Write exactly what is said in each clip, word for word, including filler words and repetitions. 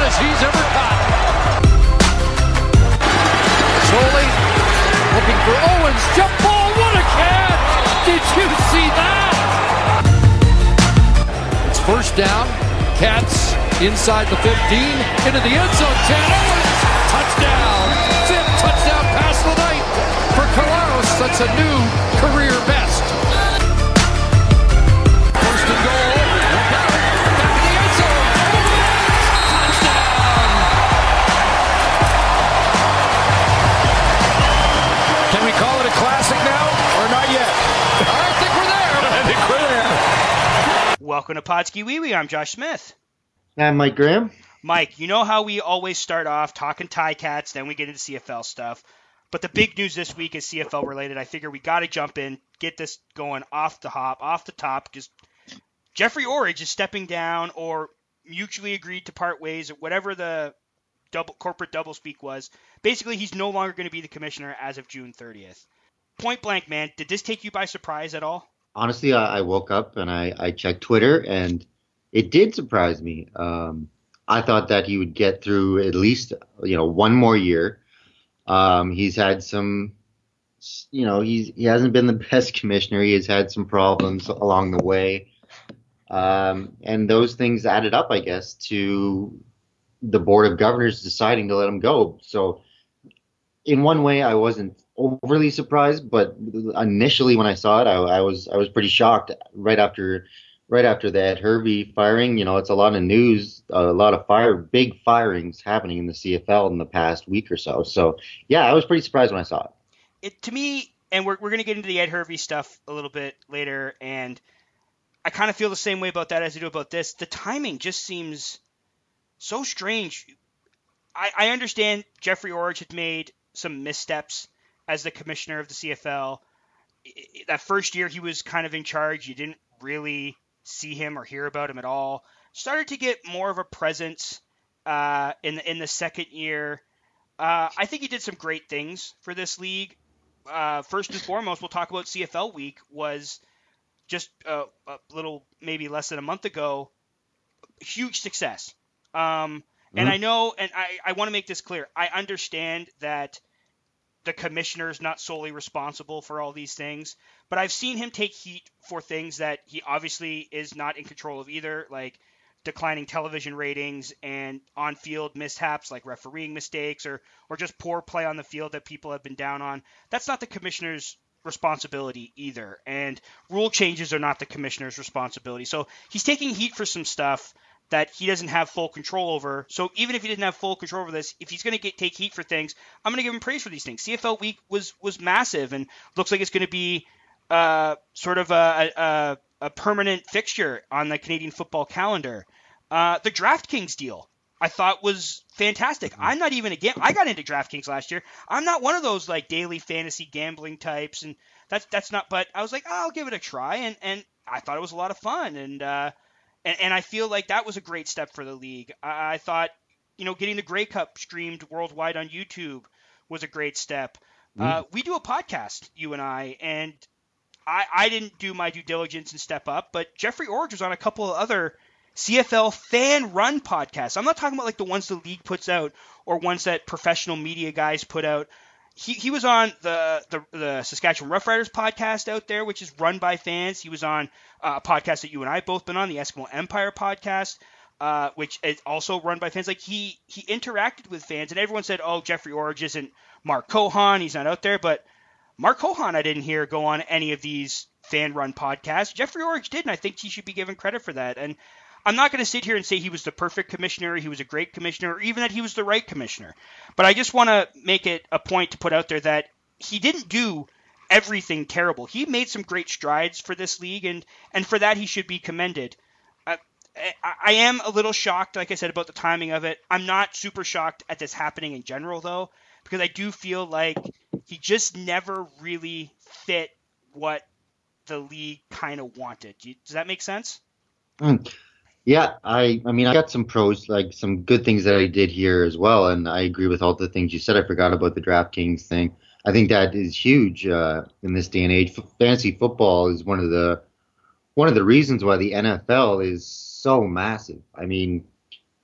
as he's ever caught. Solely looking for Owens. Jump ball. What a catch. Did you see that? It's first down. Cats inside the fifteen. Into the end zone. Chad Owens. Touchdown. Fifth touchdown pass of the night for Kalaros. That's a new career best. First and goal. Look out. Back in the end zone. Touchdown. Can we call it a classic now or not yet? I think we're there. I think we're there. Welcome to Podski Wee Wee. I'm Josh Smith. I'm Mike Graham. Mike, you know how we always start off talking Ticats, then we get into C F L stuff. But the big news this week is C F L related. I figure we got to jump in, get this going off the hop, off the top. Just Jeffrey Orridge is stepping down or mutually agreed to part ways, or whatever the double corporate doublespeak was. Basically, he's no longer going to be the commissioner as of June thirtieth. Point blank, man, did this take you by surprise at all? Honestly, I, I woke up and I, I checked Twitter, and it did surprise me. Um, I thought that he would get through at least, you know, one more year. Um, he's had some, you know, he's he hasn't been the best commissioner. He has had some problems along the way. Um, and those things added up, I guess, to the Board of Governors deciding to let him go. So in one way, I wasn't overly surprised, but initially when I saw it, I, I was I was pretty shocked right after right after the Ed Hervey firing. You know, it's a lot of news, a lot of fire, big firings happening in the C F L in the past week or so. So, yeah, I was pretty surprised when I saw it. It to me, and we're we're going to get into the Ed Hervey stuff a little bit later, and I kind of feel the same way about that as I do about this. The timing just seems so strange. I, I understand Jeffrey Orridge had made some missteps as the commissioner of the C F L. That first year he was kind of in charge. You didn't really see him or hear about him at all. Started to get more of a presence uh, in the, in the second year. Uh, I think he did some great things for this league. Uh, first and foremost, we'll talk about C F L Week. Was just a, a little, maybe less than a month ago, huge success. Um, and mm-hmm. I know, and I, I want to make this clear. I understand that the commissioner is not solely responsible for all these things, but I've seen him take heat for things that he obviously is not in control of either, like declining television ratings and on-field mishaps like refereeing mistakes or or just poor play on the field that people have been down on. That's not the commissioner's responsibility either, and rule changes are not the commissioner's responsibility. So he's taking heat for some stuff that he doesn't have full control over. So even if he didn't have full control over this, if he's going to get take heat for things, I'm going to give him praise for these things. C F L Week was was massive and looks like it's going to be uh, sort of a, a, a permanent fixture on the Canadian football calendar. Uh, the DraftKings deal I thought was fantastic. I'm not even again. I got into DraftKings last year. I'm not one of those like daily fantasy gambling types, and that's that's not. But I was like, oh, I'll give it a try, and and I thought it was a lot of fun, and. Uh, And, and I feel like that was a great step for the league. I, I thought, you know, getting the Grey Cup streamed worldwide on YouTube was a great step. Mm. Uh, we do a podcast, you and I, and I, I didn't do my due diligence and step up, but Jeffrey Orridge was on a couple of other C F L fan-run podcasts. I'm not talking about like the ones the league puts out or ones that professional media guys put out. He he was on the, the the Saskatchewan Roughriders podcast out there, which is run by fans. He was on a podcast that you and I both been on, the Eskimo Empire podcast, uh, which is also run by fans. Like he he interacted with fans, and everyone said, "Oh, Jeffrey Orridge isn't Mark Cohan. He's not out there." But Mark Cohan, I didn't hear go on any of these fan-run podcasts. Jeffrey Orridge did, and I think he should be given credit for that. And I'm not going to sit here and say he was the perfect commissioner, he was a great commissioner, or even that he was the right commissioner. But I just want to make it a point to put out there that he didn't do everything terrible. He made some great strides for this league, and, and for that he should be commended. Uh, I, I am a little shocked, like I said, about the timing of it. I'm not super shocked at this happening in general, though, because I do feel like he just never really fit what the league kind of wanted. Does that make sense? Mm. Yeah, I I mean, I got some pros, like some good things that I did here as well, and I agree with all the things you said. I forgot about the DraftKings thing. I think that is huge uh, in this day and age. F- fantasy football is one of the one of the reasons why the N F L is so massive. I mean,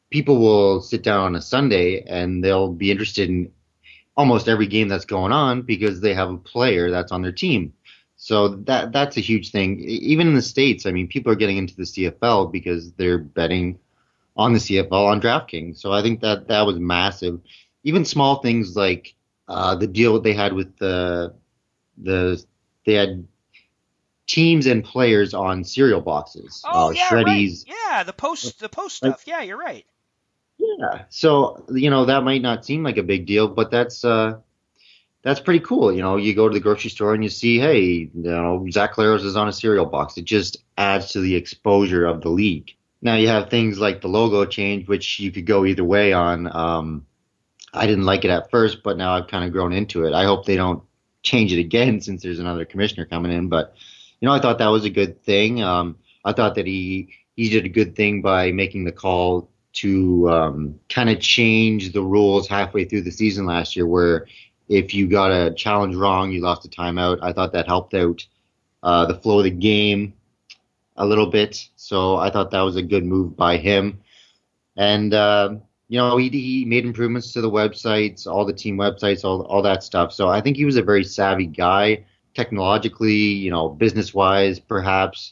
people will sit down on a Sunday and they'll be interested in almost every game that's going on because they have a player that's on their team. So that that's a huge thing. E- Even in the States, I mean, people are getting into the C F L because they're betting on the C F L on DraftKings. So I think that that was massive. Even small things like uh, the deal they had with the the they had teams and players on cereal boxes, Oh uh, yeah, right. Shreddies. Yeah, the post the post Like, stuff. Yeah, you're right. yeah. So, you know, that might not seem like a big deal, but that's uh that's pretty cool. You know, you go to the grocery store and you see, hey, you know, Zach Claros is on a cereal box. It just adds to the exposure of the league. Now you have things like the logo change, which you could go either way on. Um, I didn't like it at first, but now I've kind of grown into it. I hope they don't change it again since there's another commissioner coming in. But you know, I thought that was a good thing. Um, I thought that he he did a good thing by making the call to um, kind of change the rules halfway through the season last year, where if you got a challenge wrong, you lost a timeout. I thought that helped out uh, the flow of the game a little bit. So I thought that was a good move by him. And uh, you know, he, he made improvements to the websites, all the team websites, all all that stuff. So I think he was a very savvy guy, technologically, you know, business wise, perhaps.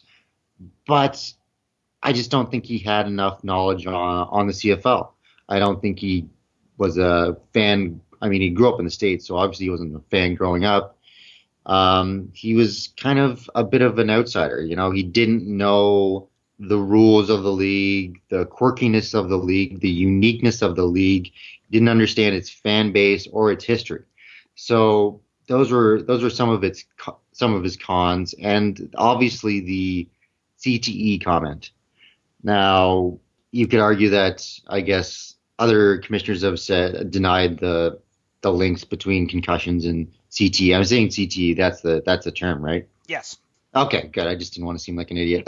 But I just don't think he had enough knowledge on on the C F L. I don't think he was a fan. I mean, he grew up in the States, so obviously he wasn't a fan growing up. Um, he was kind of a bit of an outsider. You know, he didn't know the rules of the league, the quirkiness of the league, the uniqueness of the league. He didn't understand its fan base or its history. So those were those were some of its some of his cons, and obviously the C T E comment. Now you could argue that I guess other commissioners have said denied the the links between concussions and C T E. I'm saying C T E. That's the that's the term, right? Yes. Okay, good. I just didn't want to seem like an idiot.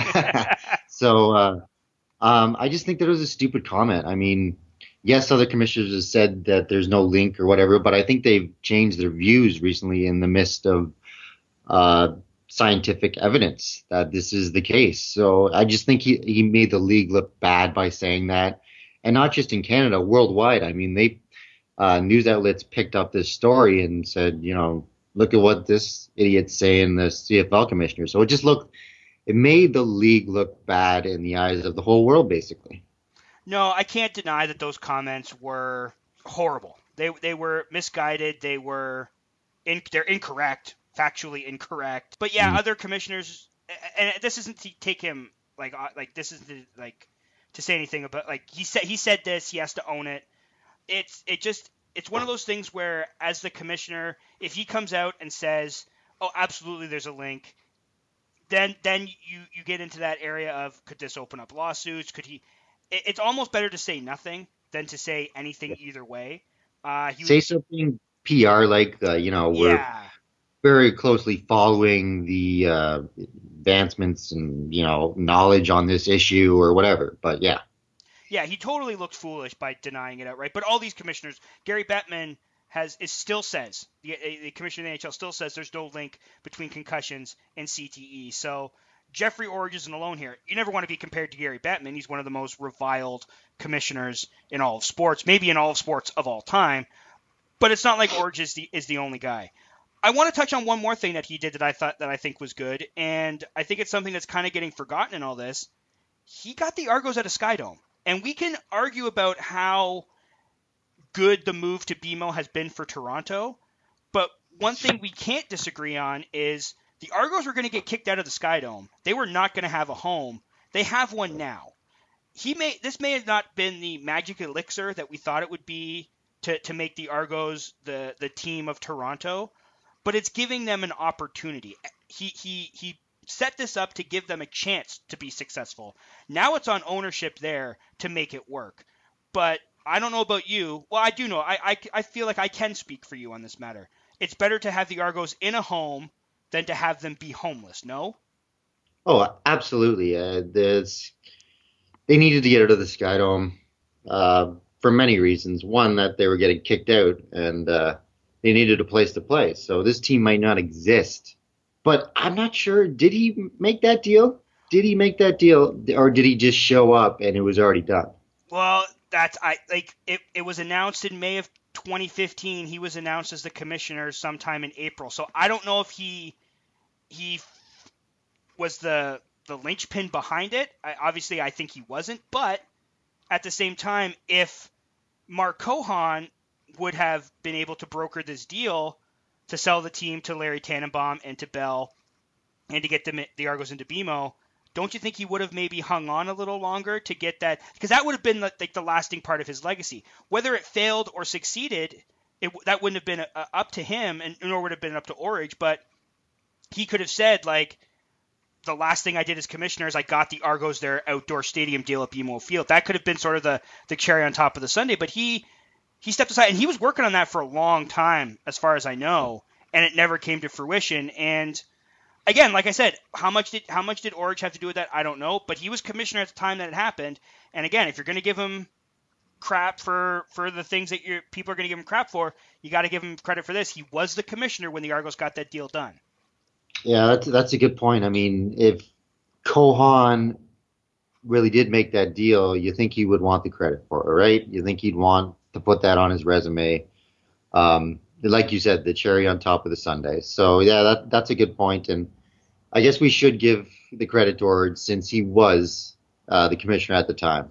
so uh, um, I just think that it was a stupid comment. I mean, yes, other commissioners have said that there's no link or whatever, but I think they've changed their views recently in the midst of uh, scientific evidence that this is the case. So I just think he, he made the league look bad by saying that, and not just in Canada, worldwide. I mean, they uh, news outlets picked up this story and said, you know, look at what this idiot's saying, the C F L commissioner. So it just looked, it made the league look bad in the eyes of the whole world, basically. No, I can't deny that those comments were horrible. They they were misguided. They were in, they're incorrect, factually incorrect. But yeah, Mm. other commissioners, and this isn't to take him like uh, like this isn't like to say anything about like he said he said this. He has to own it. It's it just it's one of those things where as the commissioner, if he comes out and says, "Oh, absolutely, there's a link," then then you you get into that area of could this open up lawsuits? Could he? It, it's almost better to say nothing than to say anything either way. Uh, he Say would, something P R like, uh, you know, we're yeah, very closely following the uh, advancements and, you know, knowledge on this issue or whatever. But yeah. yeah, he totally looked foolish by denying it outright. But all these commissioners, Gary Bettman has is still says the, the commissioner of the N H L still says there's no link between concussions and C T E. So Jeffrey Orge isn't alone here. You never want to be compared to Gary Bettman. He's one of the most reviled commissioners in all of sports, maybe in all of sports of all time. But it's not like Orge is the is the only guy. I want to touch on one more thing that he did that I thought that I think was good, and I think it's something that's kind of getting forgotten in all this. He got the Argos at a Sky Dome, and we can argue about how good the move to B M O has been for Toronto, but one thing we can't disagree on is the Argos were going to get kicked out of the Sky Dome. They were not going to have a home. They have one now. He may this may have not been the magic elixir that we thought it would be to, to make the Argos the, the team of Toronto, but it's giving them an opportunity. He he he set this up to give them a chance to be successful. Now it's on ownership there to make it work. But I don't know about you. Well, I do know. I, I, I feel like I can speak for you on this matter. It's better to have the Argos in a home than to have them be homeless, no? Oh, absolutely. Uh, there's, they needed to get out of the Sky Dome uh, for many reasons. One, that they were getting kicked out, and uh, they needed a place to play. So this team might not exist. But I'm not sure. Did he make that deal? Did he make that deal, or did he just show up and it was already done? Well, That's I like it. It was announced in May of twenty fifteen. He was announced as the commissioner sometime in April. So I don't know if he he was the the linchpin behind it. I, obviously, I think he wasn't. But at the same time, if Mark Cohon would have been able to broker this deal to sell the team to Larry Tannenbaum and to Bell and to get the, the Argos into B M O, don't you think he would have maybe hung on a little longer to get that? Because that would have been like the lasting part of his legacy. Whether it failed or succeeded, it, that wouldn't have been uh, up to him, and nor would have been up to Orridge. But he could have said, like, the last thing I did as commissioner is I got the Argos their outdoor stadium deal at B M O Field. That could have been sort of the, the cherry on top of the sundae. But he he stepped aside, and he was working on that for a long time, as far as I know, and it never came to fruition. And again, like I said, how much did how much did Orridge have to do with that? I don't know. But he was commissioner at the time that it happened. And again, if you're going to give him crap for, for the things that you're, people are going to give him crap for, you got to give him credit for this. He was the commissioner when the Argos got that deal done. Yeah, that's that's a good point. I mean, if Cohon really did make that deal, you think he would want the credit for it, right? You think he'd want to put that on his resume. Um, like you said, the cherry on top of the sundae. So yeah, that that's a good point, and I guess we should give the credit to Orridge since he was uh, the commissioner at the time.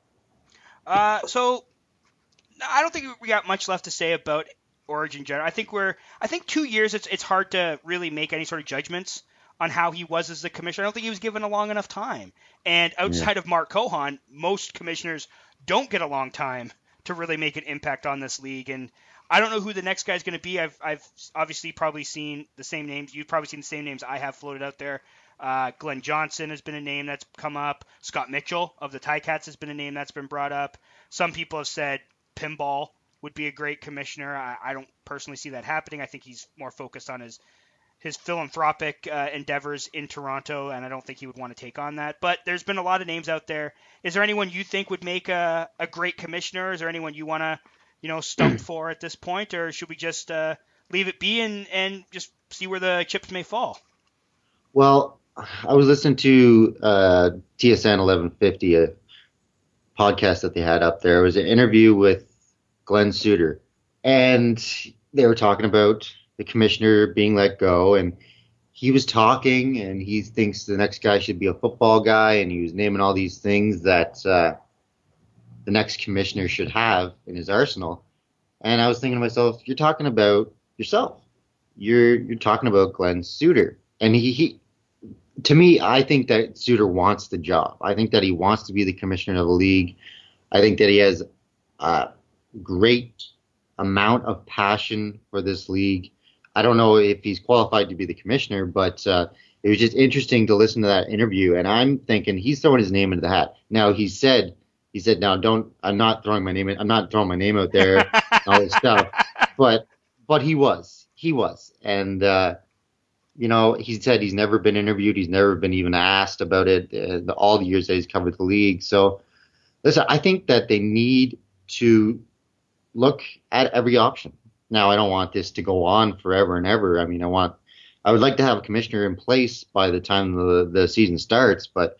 Uh, so I don't think we got much left to say about Origin general. I think we're I think two years it's it's hard to really make any sort of judgments on how he was as the commissioner. I don't think he was given a long enough time. And outside yeah. of Mark Cohon, most commissioners don't get a long time to really make an impact on this league. And I don't know who the next guy's going to be. I've I've obviously probably seen the same names. You've probably seen the same names I have floated out there. Uh, Glenn Johnson has been a name that's come up. Scott Mitchell of the Ticats has been a name that's been brought up. Some people have said Pinball would be a great commissioner. I, I don't personally see that happening. I think he's more focused on his his philanthropic uh, endeavors in Toronto, and I don't think he would want to take on that. But there's been a lot of names out there. Is there anyone you think would make a, a great commissioner? Is there anyone you want to, you know, stump for at this point, or should we just uh, leave it be and, and just see where the chips may fall? Well, I was listening to uh, T S N eleven fifty, a podcast that they had up there. It was an interview with Glenn Suter, and they were talking about the commissioner being let go, and he was talking, and he thinks the next guy should be a football guy, and he was naming all these things that uh, the next commissioner should have in his arsenal. And I was thinking to myself, you're talking about yourself. You're you're talking about Glenn Suter, and he, he to me, I think that Suter wants the job. I think that he wants to be the commissioner of the league. I think that he has a great amount of passion for this league. I don't know if he's qualified to be the commissioner, but uh, it was just interesting to listen to that interview. And I'm thinking he's throwing his name into the hat. Now he said, he said, now don't, I'm not throwing my name in, I'm not throwing my name out there, all this stuff. But, but he was, he was. And, uh, you know, he said he's never been interviewed. He's never been even asked about it uh, the, all the years that he's covered the league. So listen, I think that they need to look at every option. Now, I don't want this to go on forever and ever. I mean, I want, I would like to have a commissioner in place by the time the, the season starts, but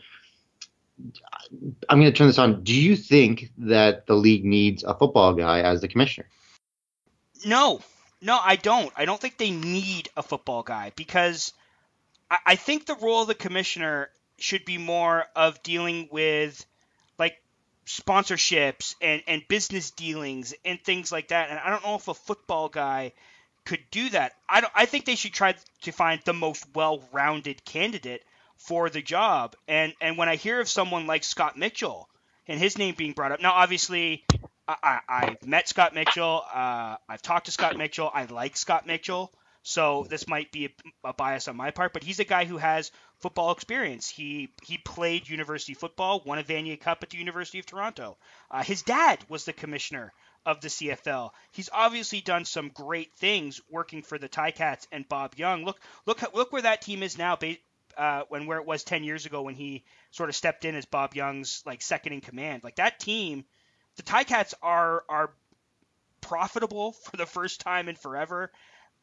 I'm going to turn this on. Do you think that the league needs a football guy as the commissioner? No, no, I don't. I don't think they need a football guy because I, I think the role of the commissioner should be more of dealing with like sponsorships and, and business dealings and things like that. And I don't know if a football guy could do that. I don't, I think they should try to find the most well-rounded candidate for the job. And, and when I hear of someone like Scott Mitchell and his name being brought up, now obviously I, I, I've met Scott Mitchell. Uh, I've talked to Scott Mitchell. I like Scott Mitchell. So this might be a, a bias on my part, but he's a guy who has football experience. He he played university football, won a Vanier Cup at the University of Toronto. Uh, his dad was the commissioner of the C F L. He's obviously done some great things working for the Ticats and Bob Young. Look look look where that team is now, uh, when where it was ten years ago when he sort of stepped in as Bob Young's like second in command. Like that team, the Ticats are are profitable for the first time in forever.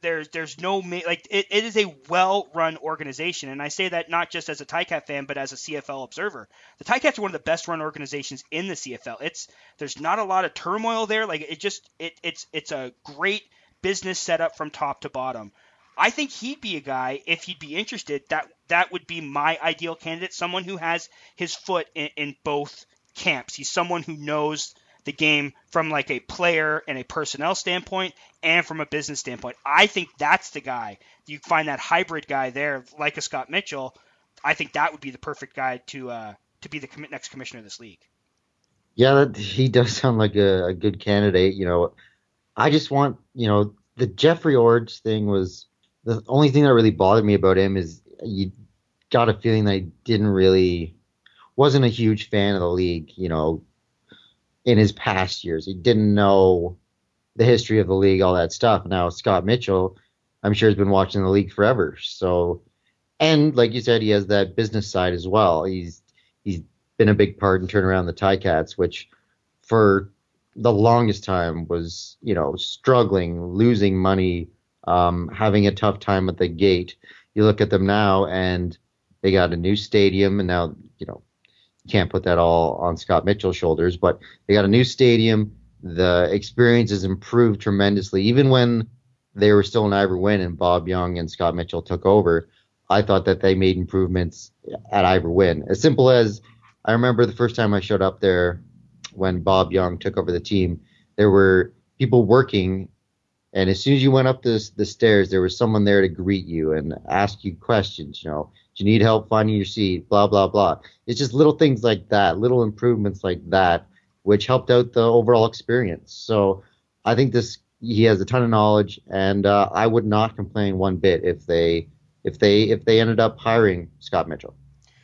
There's there's no like it, it is a well-run organization, and I say that not just as a Ticat fan, but as a C F L observer. The Ticats are one of the best-run organizations in the C F L. It's there's not a lot of turmoil there. Like it just it it's it's a great business setup from top to bottom. I think he'd be a guy, if he'd be interested, that that would be my ideal candidate. Someone who has his foot in, in both camps. He's someone who knows the game from like a player and a personnel standpoint and from a business standpoint. I think that's the guy. You find that hybrid guy there, like a Scott Mitchell. I think that would be the perfect guy to uh, to be the com- next commissioner of this league. Yeah, that, he does sound like a, a good candidate. You know, I just want, you know, the Jeffrey Orge thing was the only thing that really bothered me about him is you got a feeling that he didn't really, wasn't a huge fan of the league, you know, in his past years. He didn't know the history of the league, all that stuff. Now, Scott Mitchell, I'm sure, has been watching the league forever. So, and like you said, he has that business side as well. He's he's been a big part in turning around the Ticats, which for the longest time was, you know, struggling, losing money, um, having a tough time at the gate. You look at them now, and they got a new stadium, and now, you know, can't put that all on Scott Mitchell's shoulders, but they got a new stadium. The experience has improved tremendously. Even when they were still in Ivor Wynne and Bob Young and Scott Mitchell took over, I thought that they made improvements at Ivor Wynne. As simple as I remember the first time I showed up there when Bob Young took over the team, there were people working, and as soon as you went up the, the stairs, there was someone there to greet you and ask you questions, you know. Do you need help finding your seat? Blah, blah, blah. It's just little things like that, little improvements like that, which helped out the overall experience. So I think this he has a ton of knowledge, and uh, I would not complain one bit if they if they if they ended up hiring Scott Mitchell.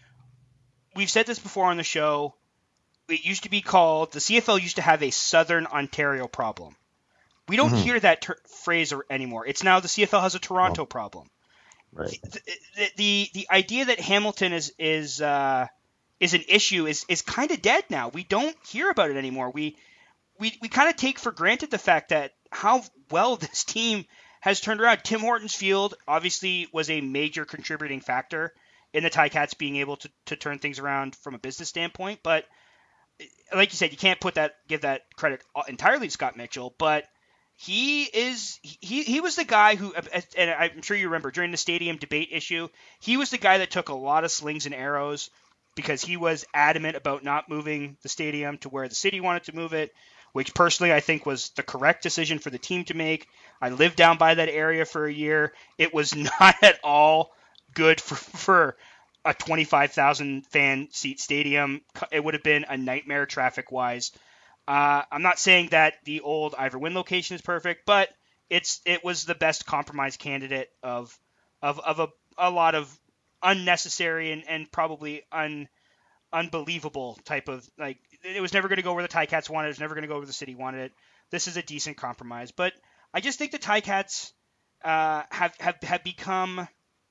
We've said this before on the show. It used to be called the C F L used to have a Southern Ontario problem. We don't mm-hmm. hear that ter- phrase anymore. It's now the C F L has a Toronto well, problem. Right. The, the the the idea that Hamilton is is uh, is an issue is is kind of dead now. We don't hear about it anymore. We we we kind of take for granted the fact that how well this team has turned around. Tim Hortons Field obviously was a major contributing factor in the Ticats being able to to turn things around from a business standpoint. But like you said, you can't put that give that credit entirely to Scott Mitchell, but He is he he was the guy who, and I'm sure you remember during the stadium debate issue, he was the guy that took a lot of slings and arrows because he was adamant about not moving the stadium to where the city wanted to move it, which personally I think was the correct decision for the team to make. I lived down by that area for a year. It was not at all good for, for a twenty-five thousand fan seat stadium. It would have been a nightmare traffic wise. Uh, I'm not saying that the old Ivor Wynne location is perfect, but it's it was the best compromise candidate of of of a, a lot of unnecessary and, and probably un unbelievable type of, like, it was never going to go where the Ticats wanted. It was never going to go where the city wanted it. This is a decent compromise, but I just think the Ticats uh, have have have become.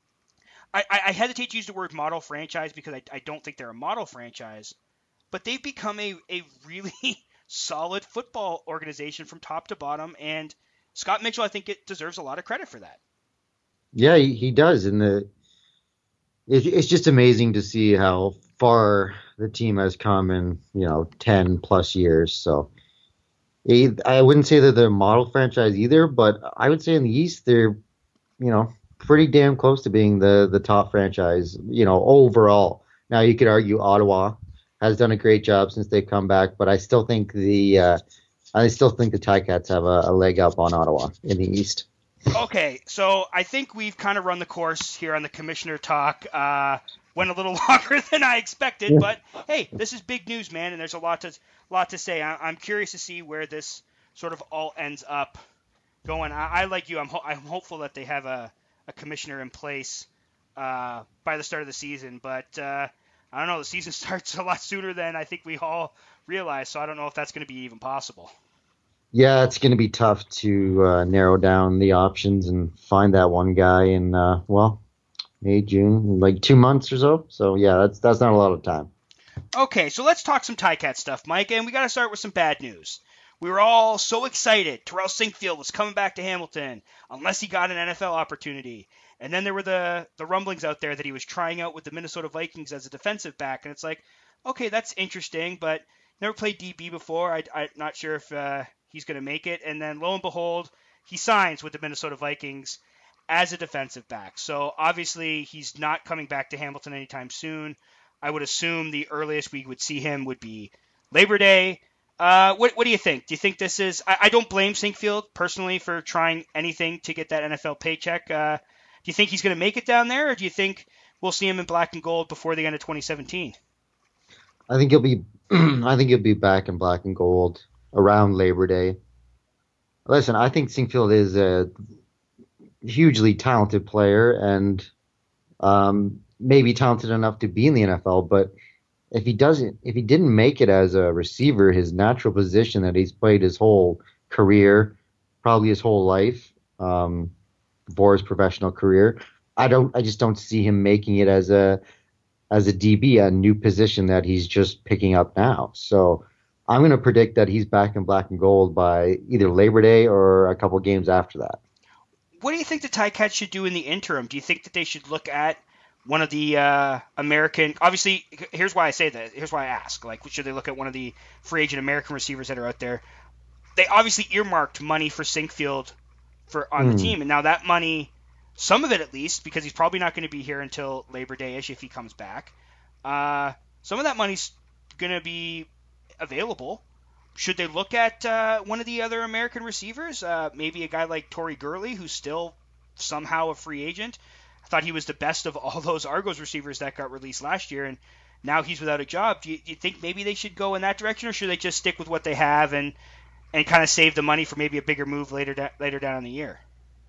I, I hesitate to use the word model franchise because I, I don't think they're a model franchise, but they've become a a really solid football organization from top to bottom, and Scott Mitchell, I think, it deserves a lot of credit for that. Yeah, he, he does, and the it, it's just amazing to see how far the team has come in, you know, ten plus years. So I wouldn't say that they're a model franchise either, but I would say in the East they're, you know, pretty damn close to being the the top franchise, you know, overall. Now you could argue Ottawa has done a great job since they've come back, but I still think the uh, I still think the Ticats have a, a leg up on Ottawa in the East. Okay, so I think we've kind of run the course here on the Commissioner Talk. Uh, went a little longer than I expected, yeah. But hey, this is big news, man, and there's a lot to lot to say. I, I'm curious to see where this sort of all ends up going. I, I like you. I'm ho- I'm hopeful that they have a, a commissioner in place uh, by the start of the season, but. Uh, I don't know. The season starts a lot sooner than I think we all realize, so I don't know if that's going to be even possible. Yeah, it's going to be tough to uh, narrow down the options and find that one guy in, uh, well, May, June, like two months or so. So, yeah, that's that's not a lot of time. Okay, so let's talk some Ticat stuff, Mike, and we got to start with some bad news. we were all so excited. Terrell Sinkfield was coming back to Hamilton unless he got an N F L opportunity. And then there were the, the rumblings out there that he was trying out with the Minnesota Vikings as a defensive back. And it's like, okay, that's interesting, but never played D B before. I, I'm not sure if uh, he's going to make it. And then lo and behold, he signs with the Minnesota Vikings as a defensive back. So obviously he's not coming back to Hamilton anytime soon. I would assume the earliest we would see him would be Labor Day. Uh, what what do you think? Do you think this is? I, I don't blame Sinkfield personally for trying anything to get that N F L paycheck. Uh, do you think he's going to make it down there, or do you think we'll see him in black and gold before the end of twenty seventeen? I think he'll be. I think he'll be back in black and gold around Labor Day. Listen, I think Sinkfield is a hugely talented player and um, maybe talented enough to be in the N F L, but if he doesn't, if he didn't make it as a receiver, his natural position that he's played his whole career, probably his whole life, um, before his professional career, I don't, I just don't see him making it as a, as a D B, a new position that he's just picking up now. So I'm going to predict that he's back in black and gold by either Labor Day or a couple games after that. What do you think the Ticats should do in the interim? Do you think that they should look at one of the uh, American, obviously, here's why I say that. Here's why I ask. Like, should they look at one of the free agent American receivers that are out there? They obviously earmarked money for Sinkfield for on mm. the team, and now that money, some of it at least, because he's probably not going to be here until Labor Day-ish if he comes back. Uh, some of that money's going to be available. Should they look at uh, one of the other American receivers? Uh, maybe a guy like Torrey Gurley, who's still somehow a free agent. I thought he was the best of all those Argos receivers that got released last year, and now he's without a job. Do you, do you think maybe they should go in that direction, or should they just stick with what they have and and kind of save the money for maybe a bigger move later da- later down in the year?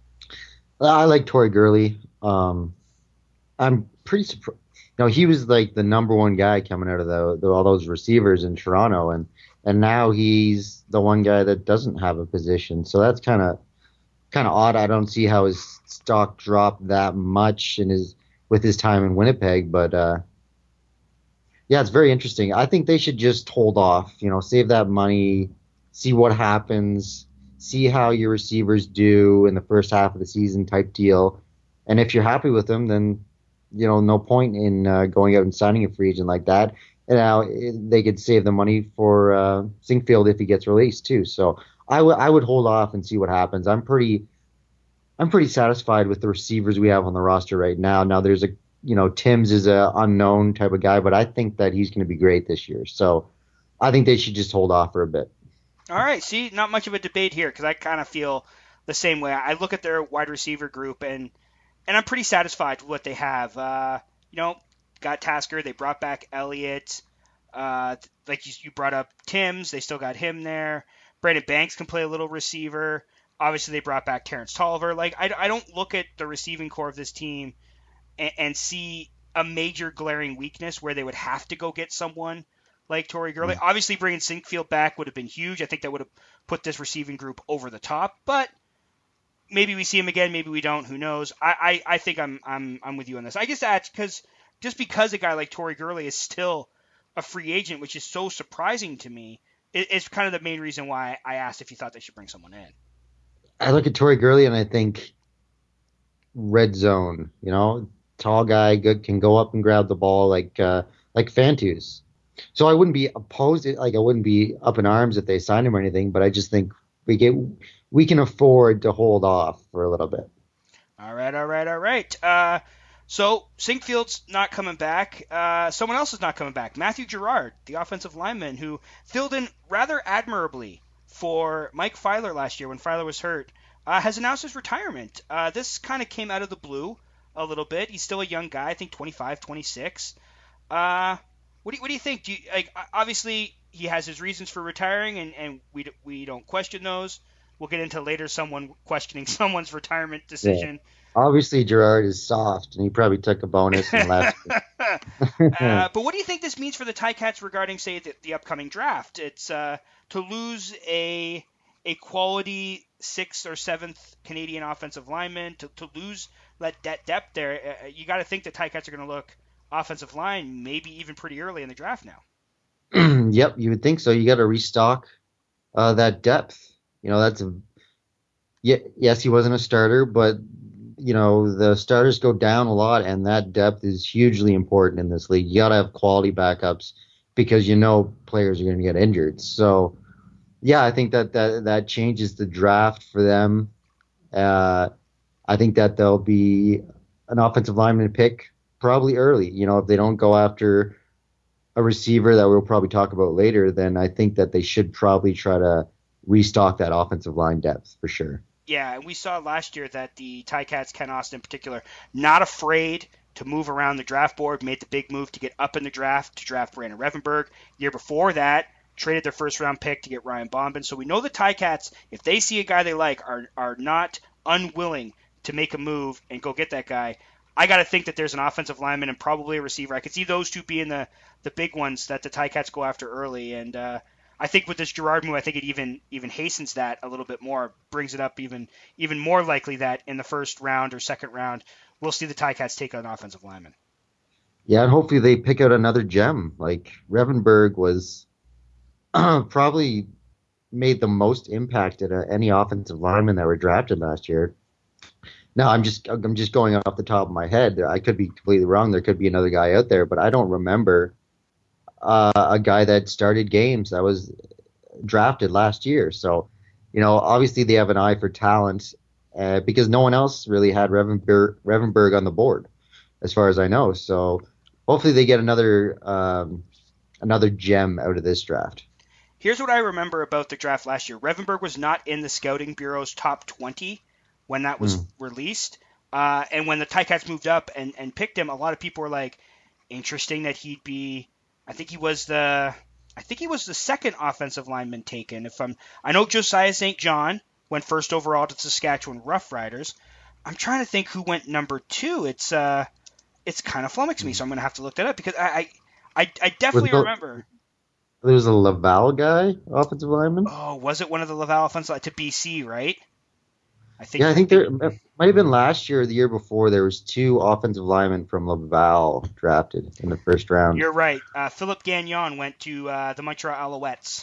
I like Torrey Gurley. Um, I'm pretty surprised. You know, he was like the number one guy coming out of the, the all those receivers in Toronto, and and now he's the one guy that doesn't have a position. So that's kind of kind of odd. I don't see how his stock dropped that much in his with his time in Winnipeg, but uh, yeah, it's very interesting. I think they should just hold off, you know, save that money, see what happens, see how your receivers do in the first half of the season type deal. And if you're happy with them, then, you know, no point in uh, going out and signing a free agent like that. And now they could save the money for uh, Sinkfield if he gets released too. So I, w- I would hold off and see what happens. I'm pretty, I'm pretty satisfied with the receivers we have on the roster right now. Now there's a, you know, Timms is a unknown type of guy, but I think that he's going to be great this year. So I think they should just hold off for a bit. All right. See, not much of a debate here because I kind of feel the same way. I look at their wide receiver group and, and I'm pretty satisfied with what they have. Uh, you know, got Tasker. They brought back Elliott. Uh, like you, you brought up Timms. They still got him there. Brandon Banks can play a little receiver. Obviously, they brought back Terrence Tolliver. Like, I, I don't look at the receiving core of this team and, and see a major glaring weakness where they would have to go get someone like Torrey Gurley. Mm-hmm. Obviously, bringing Sinkfield back would have been huge. I think that would have put this receiving group over the top. But maybe we see him again. Maybe we don't. Who knows? I, I, I think I'm I'm I'm with you on this. I guess that's because just because a guy like Torrey Gurley is still a free agent, which is so surprising to me, it, it's kind of the main reason why I asked if you thought they should bring someone in. I look at Torrey Gurley and I think red zone, you know, tall guy, good, can go up and grab the ball like uh, like Fantus. So I wouldn't be opposed, like I wouldn't be up in arms if they signed him or anything, but I just think we get we can afford to hold off for a little bit. All right, all right, all right. Uh, so Sinkfield's not coming back. Uh, someone else is not coming back. Matthew Gerard, the offensive lineman who filled in rather admirably for Mike Filer last year when Filer was hurt, uh, has announced his retirement. Uh, this kind of came out of the blue a little bit. He's still a young guy, I think twenty-five, twenty-six. Uh, what do you, what do you think? Do you, like, obviously, he has his reasons for retiring, and, and we we don't question those. We'll get into later someone questioning someone's retirement decision. Yeah. Obviously, Gerard is soft, and he probably took a bonus and left. uh, but what do you think this means for the Ticats regarding, say, the, the upcoming draft? It's uh, to lose a a quality sixth or seventh Canadian offensive lineman, to, to lose that, that depth there. Uh, you got to think the Ticats are going to look offensive line maybe even pretty early in the draft now. Yep, you would think so. You got to restock uh, that depth. You know, that's a, yeah, yes, he wasn't a starter, but you know, the starters go down a lot, and that depth is hugely important in this league. You got to have quality backups because you know players are going to get injured. So, yeah, I think that that, that changes the draft for them. Uh, I think that there'll be an offensive lineman pick probably early. You know, if they don't go after a receiver that we'll probably talk about later, then I think that they should probably try to restock that offensive line depth for sure. Yeah, and we saw last year that the Ticats, Ken Austin in particular, not afraid to move around the draft board, made the big move to get up in the draft to draft Brandon Revenberg. Year before that, traded their first round pick to get Ryan Bombin. So we know the Ticats, if they see a guy they like, are are not unwilling to make a move and go get that guy. I got to think that there's an offensive lineman and probably a receiver. I could see those two being the, the big ones that the Ticats go after early. And uh, I think with this Girard move, I think it even even hastens that a little bit more, brings it up even even more likely that in the first round or second round, we'll see the Ticats take on offensive lineman. Yeah, and hopefully they pick out another gem. Like Revenberg was probably made the most impact at uh, any offensive lineman that were drafted last year. Now I'm just I'm just going off the top of my head. I could be completely wrong. There could be another guy out there, but I don't remember uh, a guy that started games that was drafted last year. So, you know, obviously they have an eye for talent uh, because no one else really had Revenberg, Revenberg on the board, as far as I know. So hopefully they get another um, another gem out of this draft. Here's what I remember about the draft last year. Revenberg was not in the Scouting Bureau's top twenty when that was mm. released. Uh, and when the Ticats moved up and, and picked him, a lot of people were like, interesting that he'd be, I think he was the, I think he was the second offensive lineman taken. If I'm, I know Josiah Saint John went first overall to Saskatchewan Roughriders. I'm trying to think who went number two. It's, uh, it's kind of flummoxed me, so I'm going to have to look that up because I, I, I, I definitely there, remember. There was a Laval guy, offensive lineman. Oh, was it one of the Laval offensive to B C, right? I think yeah, I think there might have been last year or the year before. There was two offensive linemen from Laval drafted in the first round. You're right. Uh, Philip Gagnon went to uh, the Montreal Alouettes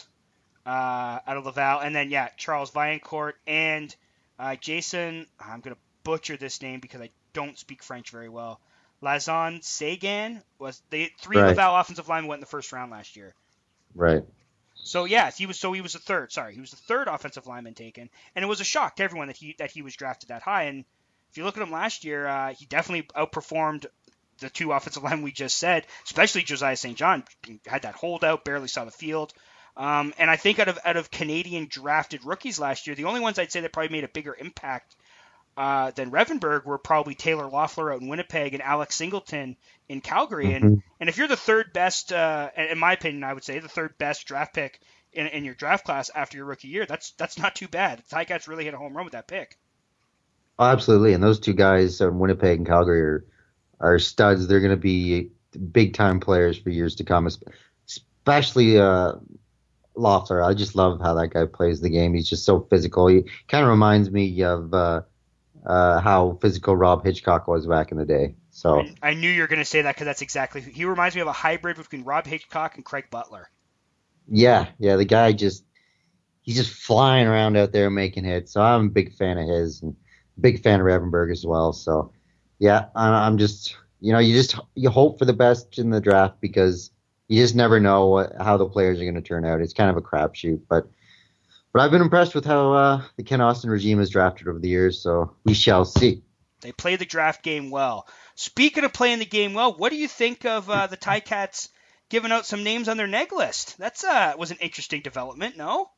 uh, out of Laval, and then yeah, Charles Vaillancourt and uh, Jason. I'm gonna butcher this name because I don't speak French very well. Lazon Sagan was the three right. Laval offensive linemen went in the first round last year. Right. So yeah, he was so he was the third. Sorry, he was the third offensive lineman taken, and it was a shock to everyone that he that he was drafted that high. And if you look at him last year, uh, he definitely outperformed the two offensive linemen we just said, especially Josiah Saint John. Had that holdout, barely saw the field. Um, and I think out of out of Canadian drafted rookies last year, the only ones I'd say that probably made a bigger impact uh, than Revenberg were probably Taylor Loeffler out in Winnipeg and Alex Singleton in Calgary. Mm-hmm. And and if you're the third best, uh, in my opinion, I would say the third best draft pick in, in your draft class after your rookie year, that's that's not too bad. The Ticats really hit a home run with that pick. Oh, absolutely. And those two guys in Winnipeg and Calgary are, are studs. They're going to be big time players for years to come, especially uh, Loeffler. I just love how that guy plays the game. He's just so physical. He kind of reminds me of uh, uh, how physical Rob Hitchcock was back in the day. So I, I knew you were going to say that because that's exactly he reminds me of a hybrid between Rob Hitchcock and Craig Butler. Yeah, yeah, the guy just he's just flying around out there making hits. So I'm a big fan of his and big fan of Revenberg as well. So yeah, I'm just you know you just you hope for the best in the draft because you just never know what, how the players are going to turn out. It's kind of a crapshoot, but but I've been impressed with how uh, the Ken Austin regime has drafted over the years. So we shall see. They play the draft game well. Speaking of playing the game well, what do you think of uh, the Ticats giving out some names on their neg list? That's uh was an interesting development, no?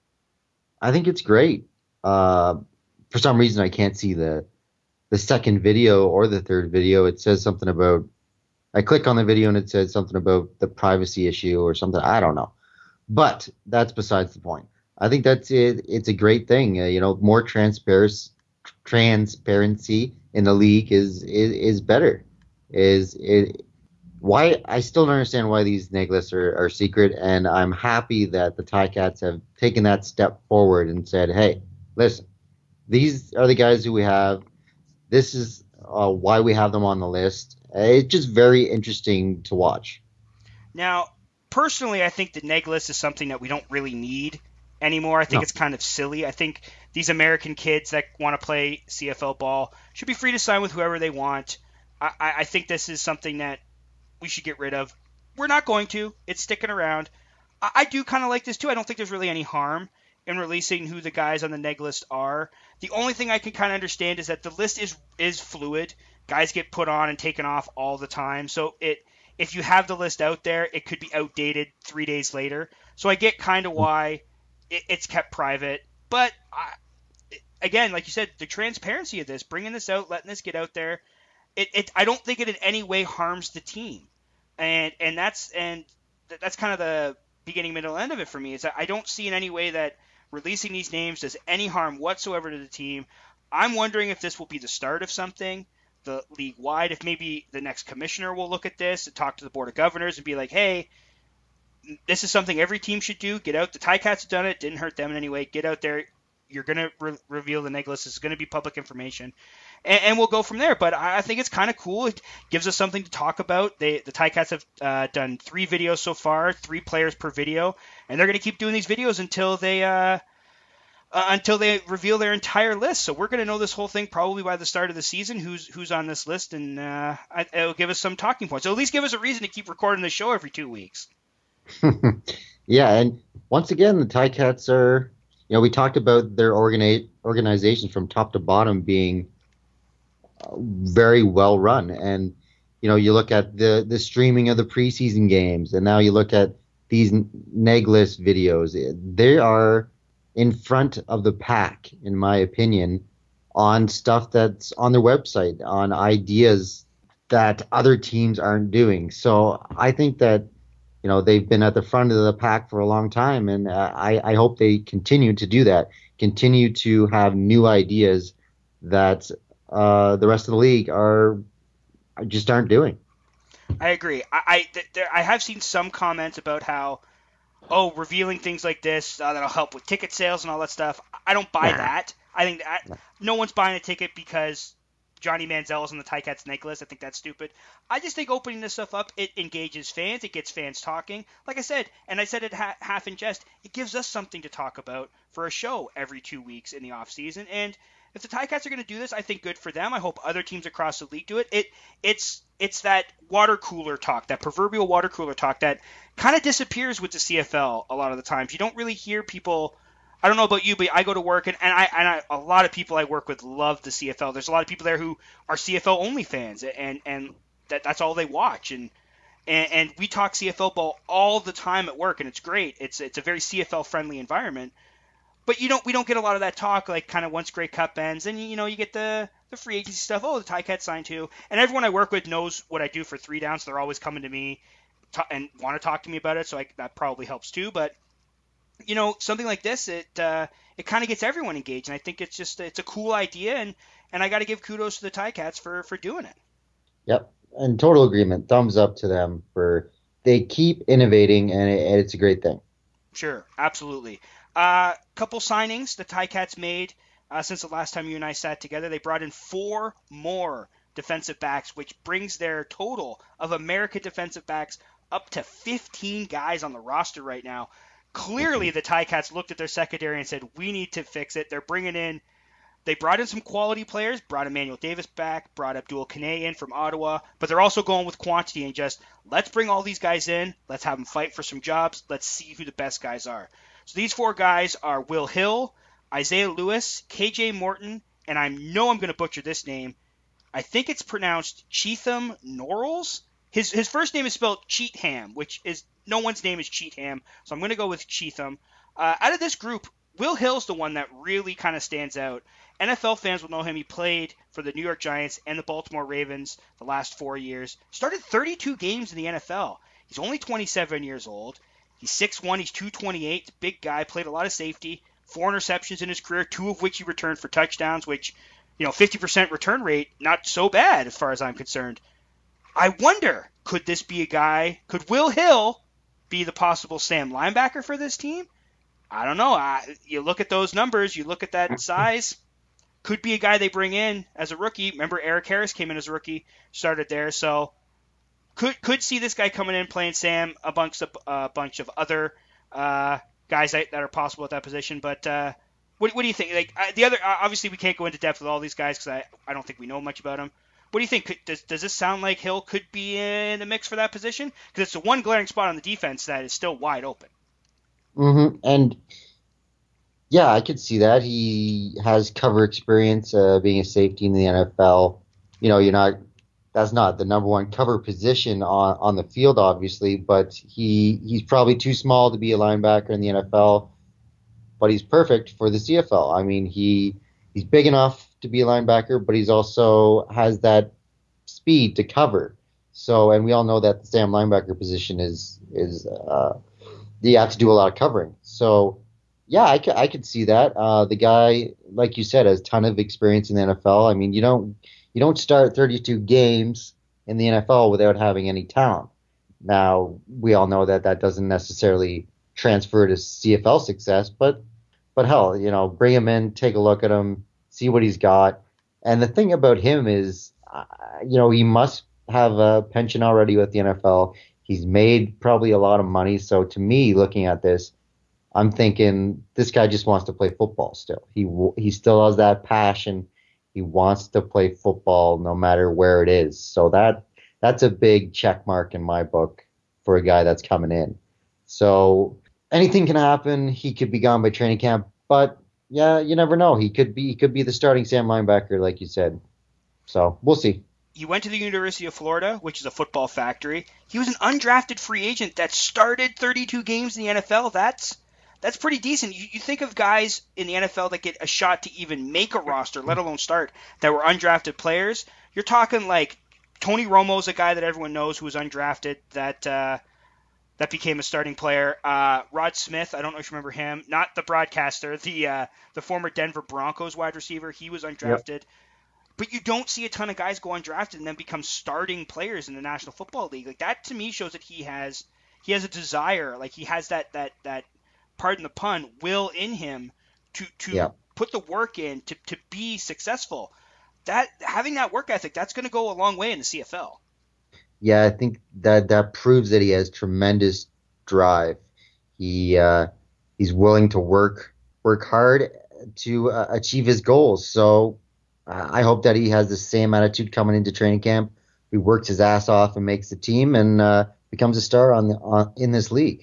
I think it's great. Uh, for some reason, I can't see the the second video or the third video. It says something about. I click on the video and it says something about the privacy issue or something. I don't know, but that's besides the point. I think that's it. It's a great thing. Uh, you know, more transparency transparency in the league is is, is better. Is it? Why I still don't understand why these neg lists are, are secret, and I'm happy that the Ticats have taken that step forward and said, "Hey, listen, these are the guys who we have. This is uh, why we have them on the list." It's just very interesting to watch. Now, personally, I think the neg list is something that we don't really need anymore. I think No. it's kind of silly. I think these American kids that want to play C F L ball should be free to sign with whoever they want. I, I think this is something that we should get rid of. We're not going to. It's sticking around. I, I do kind of like this too. I don't think there's really any harm in releasing who the guys on the neg list are. The only thing I can kind of understand is that the list is is fluid. Guys get put on and taken off all the time. So it if you have the list out there, it could be outdated three days later. So I get kind of why it, it's kept private. But I, again, like you said, the transparency of this, bringing this out, letting this get out there, it, it I don't think it in any way harms the team. And and that's and that's kind of the beginning, middle, end of it for me. Is that I don't see in any way that releasing these names does any harm whatsoever to the team. I'm wondering if this will be the start of something, the league-wide, if maybe the next commissioner will look at this and talk to the board of governors and be like, hey, this is something every team should do. Get out. The Ticats have done it. Didn't hurt them in any way. Get out there. You're going to re- reveal the neg list. It's going to be public information. And, and we'll go from there. But I, I think it's kind of cool. It gives us something to talk about. They, the Ticats have uh, done three videos so far, three players per video. And they're going to keep doing these videos until they uh, uh, until they reveal their entire list. So we're going to know this whole thing probably by the start of the season, who's who's on this list. And uh, I, it'll give us some talking points. So at least give us a reason to keep recording the show every two weeks. Yeah, and once again, the Ticats are, you know, we talked about their organi- organization from top to bottom being uh, very well run. And, you know, you look at the, the streaming of the preseason games, and now you look at these neg list videos. They are in front of the pack, in my opinion, on stuff that's on their website, on ideas that other teams aren't doing. So I think that, you know, they've been at the front of the pack for a long time, and uh, I, I hope they continue to do that, continue to have new ideas that uh, the rest of the league are just aren't doing. I agree. I I, th- there, I have seen some comments about how, oh, revealing things like this, uh, that'll help with ticket sales and all that stuff. I don't buy Nah. that. I think that Nah. no one's buying a ticket because Johnny Manziel is on the Ticats neg list. I think that's stupid. I just think opening this stuff up, it engages fans. It gets fans talking. Like I said, and I said it ha- half in jest, it gives us something to talk about for a show every two weeks in the off season. And if the Ticats are going to do this, I think good for them. I hope other teams across the league do it. It it's it's that water cooler talk, that proverbial water cooler talk that kind of disappears with the C F L a lot of the times. You don't really hear people. I don't know about you, but I go to work, and, and I and I, a lot of people I work with love the C F L. There's a lot of people there who are C F L only fans, and and that that's all they watch. And and, and we talk C F L ball all the time at work, and it's great. It's it's a very C F L friendly environment. But you don't we don't get a lot of that talk, like kind of once Grey Cup ends, and you know you get the the free agency stuff. Oh, the Ticats signed too, and everyone I work with knows what I do for three downs. So they're always coming to me to, and want to talk to me about it. So I, that probably helps too. But you know, something like this, it uh, it kind of gets everyone engaged, and I think it's just it's a cool idea, and, and I got to give kudos to the Ticats for, for doing it. Yep, and total agreement. Thumbs up to them for they keep innovating, and, it, and it's a great thing. Sure, absolutely. A uh, couple signings the Ticats made uh, since the last time you and I sat together. They brought in four more defensive backs, which brings their total of American defensive backs up to fifteen guys on the roster right now. Clearly, the Ticats looked at their secondary and said, we need to fix it. They're bringing in, they brought in some quality players, brought Emmanuel Davis back, brought Abdul Kanay in from Ottawa, but they're also going with quantity and just, let's bring all these guys in, let's have them fight for some jobs, let's see who the best guys are. So these four guys are Will Hill, Isaiah Lewis, K J Morton, and I know I'm going to butcher this name. I think it's pronounced Cheatham Norrells. His his first name is spelled Cheatham, which is no one's name is Cheatham, so I'm going to go with Cheatham. Uh, out of this group, Will Hill's the one that really kind of stands out. N F L fans will know him. He played for the New York Giants and the Baltimore Ravens the last four years. Started thirty-two games in the N F L. He's only twenty-seven years old. He's six one, he's two twenty-eight, big guy, played a lot of safety, four interceptions in his career, two of which he returned for touchdowns, which, you know, fifty percent return rate, not so bad as far as I'm concerned. I wonder, could this be a guy, could Will Hill be the possible Sam linebacker for this team? I don't know. I, you look at those numbers, you look at that size, could be a guy they bring in as a rookie. Remember, Eric Harris came in as a rookie, started there, so could could see this guy coming in playing Sam amongst a, a bunch of other uh, guys that, that are possible at that position. But uh, what, what do you think? Like uh, the other, uh, obviously we can't go into depth with all these guys because I, I don't think we know much about them. What do you think? Could, does does this sound like Hill could be in the mix for that position? Because it's the one glaring spot on the defense that is still wide open. Mm-hmm. And yeah, I could see that. He has cover experience, uh, being a safety in the N F L. You know, you're not. That's not the number one cover position on, on the field, obviously, but he he's probably too small to be a linebacker in the N F L. But he's perfect for the C F L. I mean, he he's big enough to be a linebacker, but he's also has that speed to cover. So, and we all know that the Sam linebacker position is is uh, you have to do a lot of covering. So, yeah, I could, I could see that. Uh, the guy, like you said, has a ton of experience in the N F L. I mean, you don't you don't start thirty-two games in the N F L without having any talent. Now, we all know that that doesn't necessarily transfer to C F L success, but but hell, you know, bring him in, take a look at him, see what he's got. And the thing about him is, uh, you know, he must have a pension already with the N F L. He's made probably a lot of money. So to me, looking at this, I'm thinking this guy just wants to play football still. He he still has that passion. He wants to play football no matter where it is. So that that's a big check mark in my book for a guy that's coming in. So anything can happen. He could be gone by training camp, but yeah, you never know. He could be he could be the starting Sam linebacker, like you said. So we'll see. He went to the University of Florida, which is a football factory. He was an undrafted free agent that started thirty-two games in the N F L. That's that's pretty decent. You, you think of guys in the N F L that get a shot to even make a roster, let alone start, that were undrafted players. You're talking like Tony Romo's a guy that everyone knows who was undrafted that uh, that became a starting player. Uh, Rod Smith, I don't know if you remember him, not the broadcaster, the uh, the former Denver Broncos wide receiver. He was undrafted. Yep. But you don't see a ton of guys go undrafted and then become starting players in the National Football League. Like that to me shows that he has he has a desire, like he has that that that pardon the pun, will in him to to yeah. put the work in to, to be successful. That having that work ethic, that's going to go a long way in the C F L. Yeah, I think that that proves that he has tremendous drive. He uh, he's willing to work work hard to uh, achieve his goals. So I hope that he has the same attitude coming into training camp. He works his ass off and makes the team and uh, becomes a star on the on, in this league.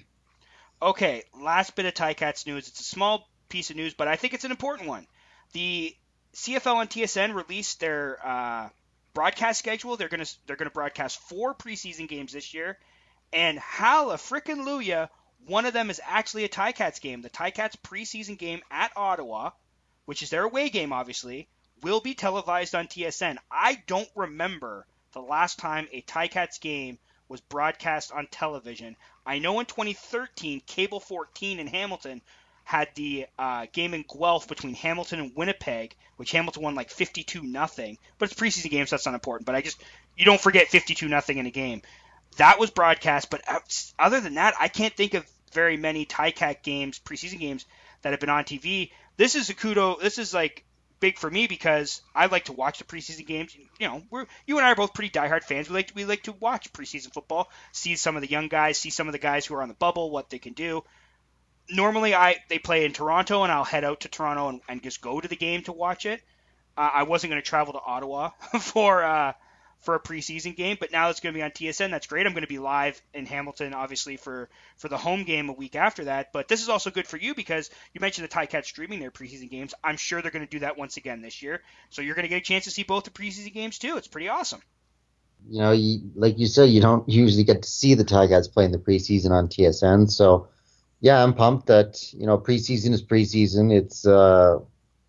Okay, last bit of Ticats news. It's a small piece of news, but I think it's an important one. The C F L and T S N released their uh, broadcast schedule. They're gonna they're gonna broadcast four preseason games this year, and hallelujah, one of them is actually a Ticats game. The Ticats preseason game at Ottawa, which is their away game, obviously, will be televised on T S N. I don't remember the last time a Ticats game was broadcast on television. I know in twenty thirteen, Cable fourteen in Hamilton had the uh, game in Guelph between Hamilton and Winnipeg, which Hamilton won like fifty-two nothing. But it's preseason games, so that's not important. But I just, you don't forget fifty-two nothing in a game. That was broadcast, but other than that, I can't think of very many Ticat games, preseason games, that have been on T V. This is a kudo, this is like big for me because I like to watch the preseason games. You know, we're you and I are both pretty diehard fans. We like to, we like to watch preseason football, see some of the young guys, see some of the guys who are on the bubble, what they can do. Normally, I they play in Toronto, and I'll head out to Toronto and, and just go to the game to watch it. Uh, I wasn't going to travel to Ottawa for uh, for a preseason game, but now it's going to be on T S N. That's great. I'm going to be live in Hamilton, obviously, for, for the home game a week after that. But this is also good for you because you mentioned the Ticats streaming their preseason games. I'm sure they're going to do that once again this year. So you're going to get a chance to see both the preseason games, too. It's pretty awesome. You know, you, like you said, you don't usually get to see the Ticats play in the preseason on T S N. So, yeah, I'm pumped that, you know, preseason is preseason. It's uh,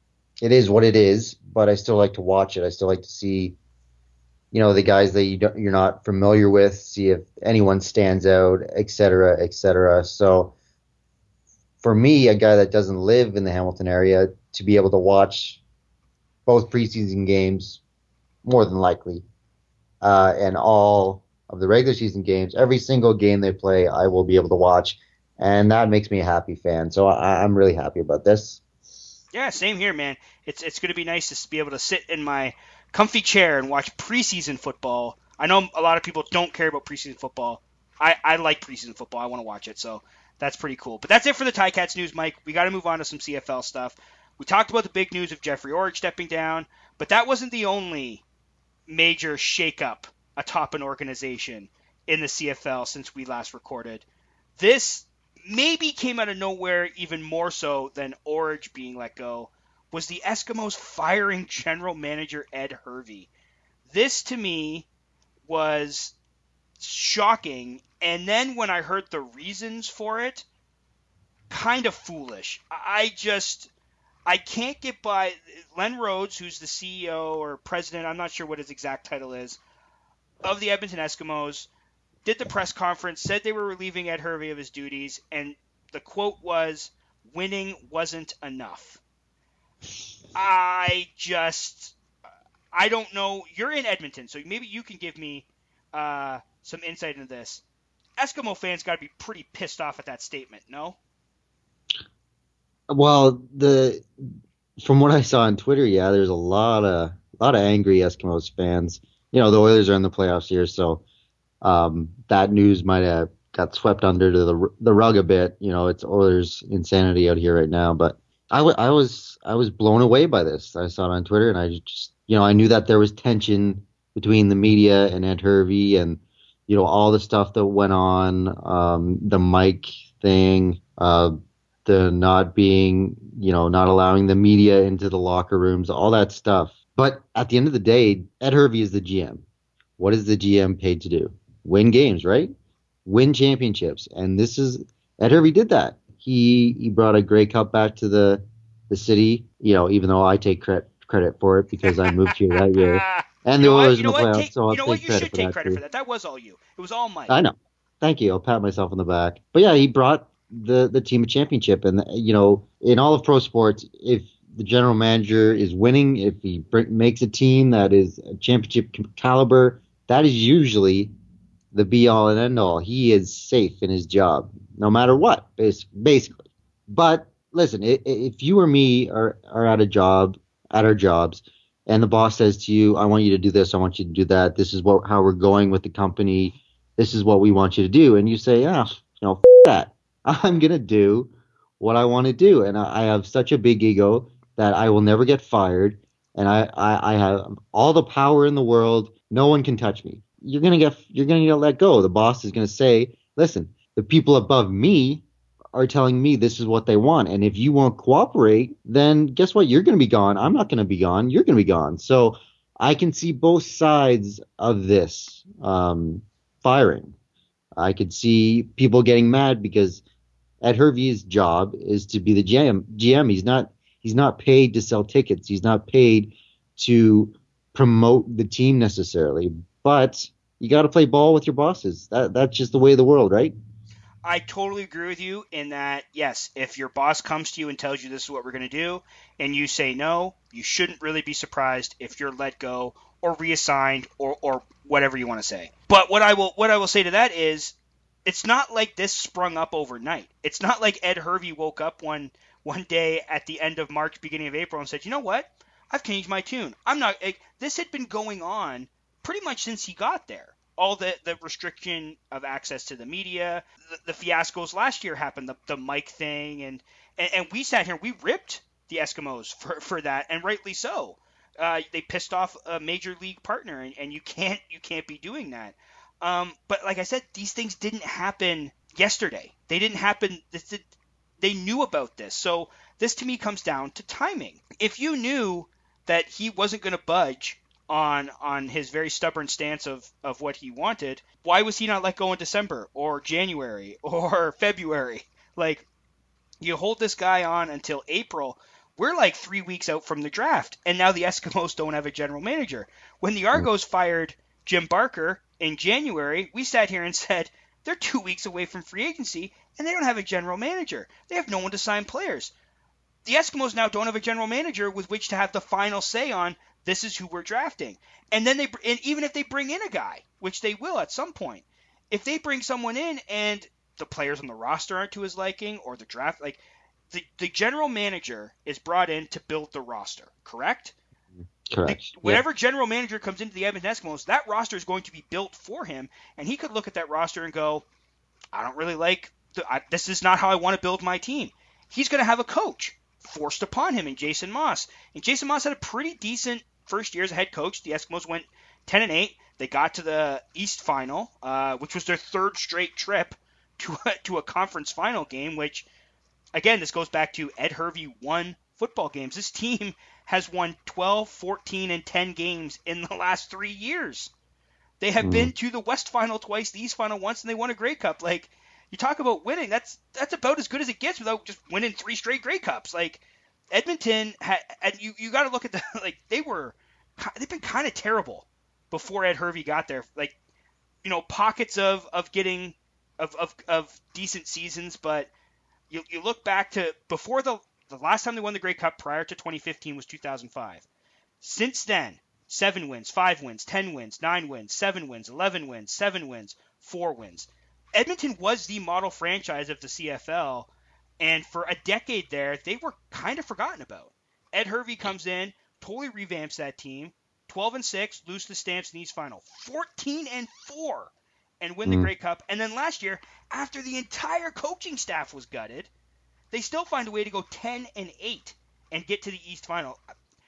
it is what it is, but I still like to watch it. I still like to see, you know, the guys that you don't, you're not familiar with, see if anyone stands out, et cetera, et cetera. So for me, a guy that doesn't live in the Hamilton area, to be able to watch both preseason games, more than likely, uh, and all of the regular season games, every single game they play, I will be able to watch. And that makes me a happy fan. So I, I'm really happy about this. Yeah, same here, man. It's it's going to be nice to be able to sit in my comfy chair and watch preseason football. I know a lot of people don't care about preseason football. I, I like preseason football. I want to watch it, so that's pretty cool. But that's it for the Ticats news, Mike. We got to move on to some C F L stuff. We talked about the big news of Jeffrey Orich stepping down, but that wasn't the only major shakeup atop an organization in the C F L since we last recorded. This maybe came out of nowhere even more so than Orich being let go, was the Eskimos firing general manager Ed Hervey. This, to me, was shocking, and then when I heard the reasons for it, kind of foolish. I just, I can't get by. Len Rhodes, who's the C E O or president, I'm not sure what his exact title is, of the Edmonton Eskimos, did the press conference, said they were relieving Ed Hervey of his duties, and the quote was, "Winning wasn't enough." I just, I don't know. You're in Edmonton, so maybe you can give me uh, some insight into this. Eskimo fans got to be pretty pissed off at that statement, no? Well, the from what I saw on Twitter, yeah, there's a lot of a lot of angry Eskimos fans. You know, the Oilers are in the playoffs here, so um, that news might have got swept under to the the rug a bit. You know, it's Oilers insanity out here right now. But I, w- I was I was blown away by this. I saw it on Twitter, and I just, you know, I knew that there was tension between the media and Ed Hervey, and you know, all the stuff that went on, um, the mic thing, uh, the not being, you know, not allowing the media into the locker rooms, all that stuff. But at the end of the day, Ed Hervey is the G M. What is the G M paid to do? Win games, right? Win championships. And this is, Ed Hervey did that. He he brought a Grey Cup back to the the city, you know, even though I take credit credit for it because I moved here that year. And you the Oilers you in know the what? playoffs, Take, so I'll you know take what? You credit should for take that credit too. for that. That was all you. It was all Mike. I know. Thank you. I'll pat myself on the back. But yeah, he brought the the team a championship, and you know, in all of pro sports, if the general manager is winning, if he br- makes a team that is a championship caliber, that is usually the be all and end all. He is safe in his job, no matter what, basically. But listen, if you or me are, are at a job, at our jobs, and the boss says to you, "I want you to do this, I want you to do that. This is what how we're going with the company. This is what we want you to do," and you say, "Ah, you know, f- that. I'm gonna do what I want to do," and I, I have such a big ego that I will never get fired, and I, I, I have all the power in the world. No one can touch me. You're gonna get you're gonna get let go. The boss is gonna say, "Listen, the people above me are telling me this is what they want, and if you won't cooperate, then guess what? You're gonna be gone. I'm not gonna be gone. You're gonna be gone." So I can see both sides of this um, firing. I could see people getting mad because Ed Hervey's job is to be the G M. G M. He's not. He's not paid to sell tickets. He's not paid to promote the team necessarily. But you got to play ball with your bosses. That that's just the way of the world, right? I totally agree with you in that, yes, if your boss comes to you and tells you this is what we're going to do, and you say no, you shouldn't really be surprised if you're let go or reassigned or, or whatever you want to say. But what I will what I will say to that is, it's not like this sprung up overnight. It's not like Ed Hervey woke up one one day at the end of March, beginning of April, and said, "You know what? I've changed my tune. I'm not." Like, this had been going on pretty much since he got there. All the, the restriction of access to the media, the, the fiascos last year happened, the, the mic thing, and, and, and we sat here, we ripped the Eskimos for, for that, and rightly so. Uh, they pissed off a major league partner, and, and you can't you can't be doing that. Um, but like I said, these things didn't happen yesterday. They didn't happen. This, they knew about this. So this to me comes down to timing. If you knew that he wasn't going to budge on on his very stubborn stance of, of what he wanted, why was he not let go in December or January or February? Like, you hold this guy on until April. We're like three weeks out from the draft, and now the Eskimos don't have a general manager. When the Argos fired Jim Barker in January, we sat here and said, they're two weeks away from free agency, and they don't have a general manager. They have no one to sign players. The Eskimos now don't have a general manager with which to have the final say on, this is who we're drafting. And then they, and even if they bring in a guy, which they will at some point, if they bring someone in and the players on the roster aren't to his liking, or the draft, like, the, the general manager is brought in to build the roster, correct? Correct. The, whatever yep. general manager comes into the Edmonton Eskimos, that roster is going to be built for him, and he could look at that roster and go, I don't really like the, I, this is not how I want to build my team. He's going to have a coach forced upon him in Jason Maas. And Jason Maas had a pretty decent first year as a head coach. The Eskimos went ten and eight. They got to the East Final, uh, which was their third straight trip to a, to a conference final game, which, again, this goes back to Ed Hervey won football games. This team has won twelve, fourteen, and ten games in the last three years. They have mm. been to the West Final twice, the East Final once, and they won a Grey Cup. Like, you talk about winning, that's that's about as good as it gets without just winning three straight Grey Cups. Like, Edmonton had, and you you got to look at the like they were they've been kind of terrible before Ed Hervey got there. Like, you know, pockets of of getting of of, of decent seasons, but you you look back to before the the last time they won the Grey Cup prior to twenty fifteen was two thousand five. Since then, seven wins, five wins, ten wins, nine wins, seven wins, eleven wins, seven wins, four wins. Edmonton was the model franchise of the C F L, and for a decade there, they were kind of forgotten about. Ed Hervey comes in, totally revamps that team, twelve and six, lose to the Stamps in the East Final, fourteen and four, and win mm. the Grey Cup. And then last year, after the entire coaching staff was gutted, they still find a way to go ten and eight and get to the East Final.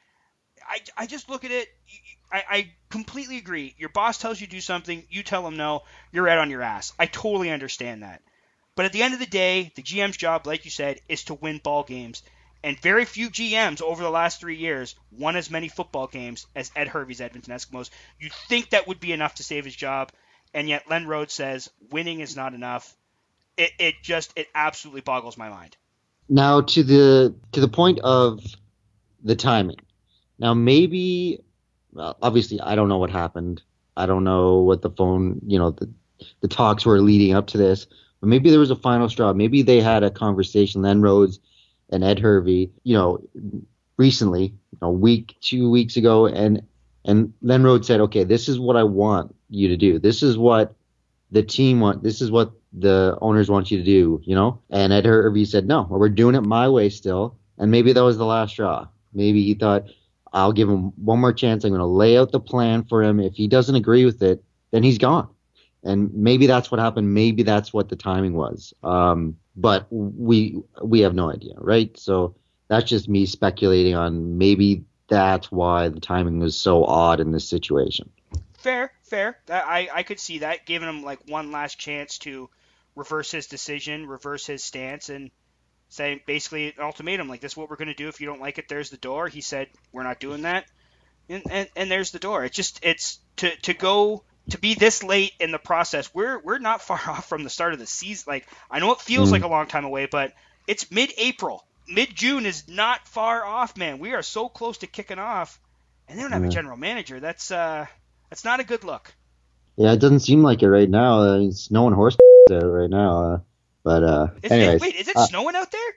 I, I just look at it. I, I completely agree. Your boss tells you to do something. You tell him no. You're out on your ass. I totally understand that. But at the end of the day, the G M's job, like you said, is to win ball games. And very few G Ms over the last three years won as many football games as Ed Hervey's Edmonton Eskimos. You'd think that would be enough to save his job. And yet Len Rhodes says winning is not enough. It, it just, it absolutely boggles my mind. Now, to the to the point of the timing. Now, maybe, well, obviously, I don't know what happened. I don't know what the phone, you know, the, the talks were leading up to this. But maybe there was a final straw. Maybe they had a conversation, Len Rhodes and Ed Hervey, you know, recently, a week, two weeks ago, and and Len Rhodes said, okay, this is what I want you to do. This is what the team want. This is what the owners want you to do, you know? And Ed Hervey said, no, we're doing it my way still. And maybe that was the last straw. Maybe he thought, I'll give him one more chance. I'm going to lay out the plan for him. If he doesn't agree with it, then he's gone. And maybe that's what happened. Maybe that's what the timing was. Um, but we we have no idea, right? So that's just me speculating on maybe that's why the timing was so odd in this situation. Fair, fair. I, I could see that, giving him like one last chance to reverse his decision, reverse his stance, and say basically an ultimatum, like, this is what we're going to do. If you don't like it, there's the door. He said, we're not doing that. And, and, and there's the door. It's just, it's to, to go, to be this late in the process. We're, we're not far off from the start of the season. Like, I know it feels mm. like a long time away, but it's mid-April. Mid-June is not far off, man. We are so close to kicking off, and they don't have mm. a general manager. That's, uh, that's not a good look. Yeah, it doesn't seem like it right now. I mean, it's snowing horse out right now. Uh, but uh, is anyways, it, wait, is it uh, snowing out there?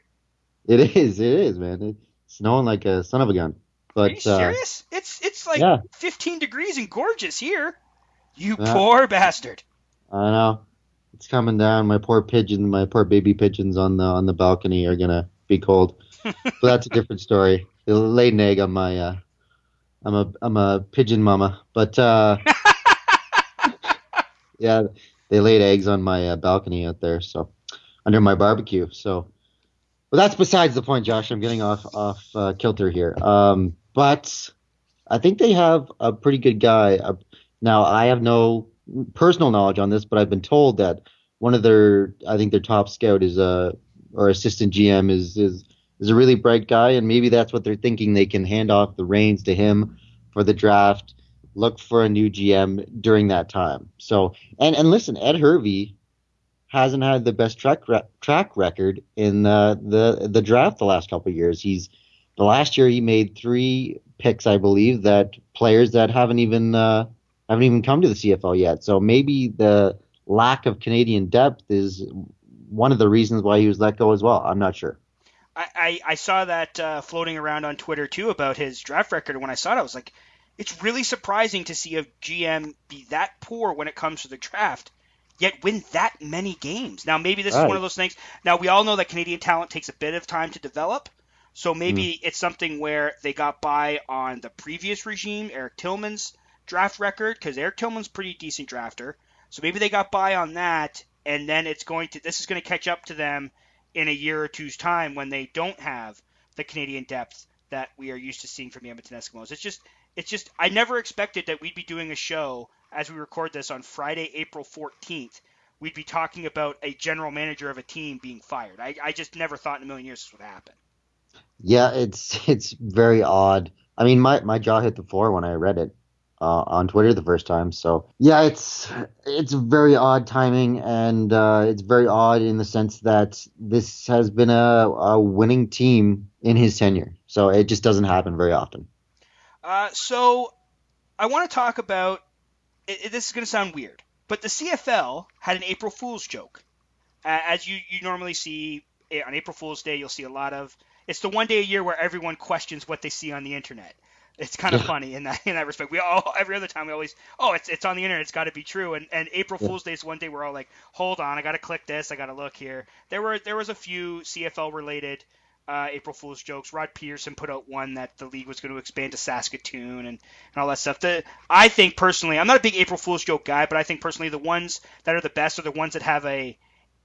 It is. It is, man. It's snowing like a son of a gun. But, are you serious? Uh, it's it's like yeah. fifteen degrees and gorgeous here. You yeah. poor bastard. I know. It's coming down. My poor pigeon, my poor baby pigeons on the on the balcony are gonna be cold. But that's a different story. They laid an egg on my. Uh, I'm a I'm a pigeon mama, but uh, yeah, they laid eggs on my uh, balcony out there, so under my barbecue. So, well, that's besides the point, Josh. I'm getting off off uh, kilter here. Um, but I think they have a pretty good guy. Uh, now, I have no personal knowledge on this, but I've been told that one of their, I think their top scout is a or assistant G M is is. is a really bright guy, and maybe that's what they're thinking. They can hand off the reins to him for the draft, look for a new G M during that time. So, and, and listen, Ed Hervey hasn't had the best track re- track record in the, the the draft the last couple of years. He's the last year he made three picks, I believe, that players that haven't even uh, haven't even come to the C F L yet. So maybe the lack of Canadian depth is one of the reasons why he was let go as well. I'm not sure. I, I, I saw that uh, floating around on Twitter, too, about his draft record. And when I saw it, I was like, it's really surprising to see a G M be that poor when it comes to the draft, yet win that many games. Now, maybe this right. is one of those things. Now, we all know that Canadian talent takes a bit of time to develop, So maybe mm. it's something where they got by on the previous regime, Eric Tillman's draft record, because Eric Tillman's pretty decent drafter. So maybe they got by on that, and then it's going to this is going to catch up to them in a year or two's time when they don't have the Canadian depth that we are used to seeing from the Edmonton Eskimos. It's just it's just I never expected that we'd be doing a show as we record this on Friday, April fourteenth. We'd be talking about a general manager of a team being fired. I, I just never thought in a million years this would happen. Yeah, it's it's very odd. I mean, my, my jaw hit the floor when I read it uh, on Twitter the first time. So yeah, it's it's very odd timing, and uh, it's very odd in the sense that this has been a, a winning team in his tenure. So it just doesn't happen very often. Uh, so I want to talk about it, it, this is going to sound weird, but the C F L had an April Fool's joke, uh, as you you normally see on April Fool's Day. You'll see a lot of. It's the one day a year where everyone questions what they see on the internet. It's kind of yeah. funny in that in that respect. We all every other time we always oh it's it's on the internet, it's got to be true. And and April yeah. Fool's Day is one day we're all like, hold on, I got to click this, I got to look here. There were there was a few C F L related uh, April Fool's jokes. Rod Peterson put out one that the league was going to expand to Saskatoon and, and all that stuff. The I think personally, I'm not a big April Fool's joke guy, but I think personally the ones that are the best are the ones that have a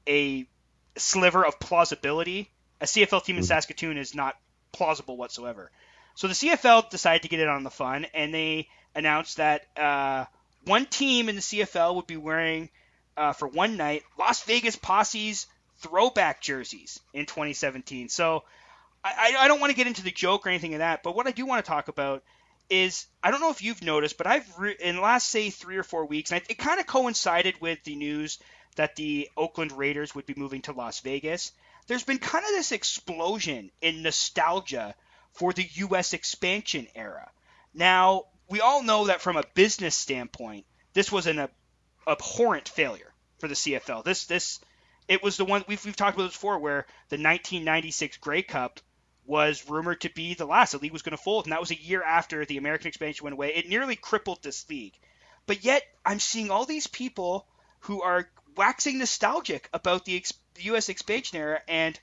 a sliver of plausibility. A C F L team in Saskatoon is not plausible whatsoever. So the C F L decided to get in on the fun, and they announced that uh, one team in the C F L would be wearing, uh, for one night, Las Vegas Posse's throwback jerseys in twenty seventeen. So I, I don't want to get into the joke or anything of that, but what I do want to talk about is, I don't know if you've noticed, but I've re- in the last, say, three or four weeks, and it kind of coincided with the news that the Oakland Raiders would be moving to Las Vegas. There's been kind of this explosion in nostalgia for the U S expansion era. Now, we all know that from a business standpoint, this was an ab- abhorrent failure for the C F L. This, this, it was the one we've we've talked about this before, where the nineteen ninety-six Grey Cup was rumored to be the last. The league was going to fold, and that was a year after the American expansion went away. It nearly crippled this league. But yet, I'm seeing all these people who are waxing nostalgic about the expansion. The U S expansion era, and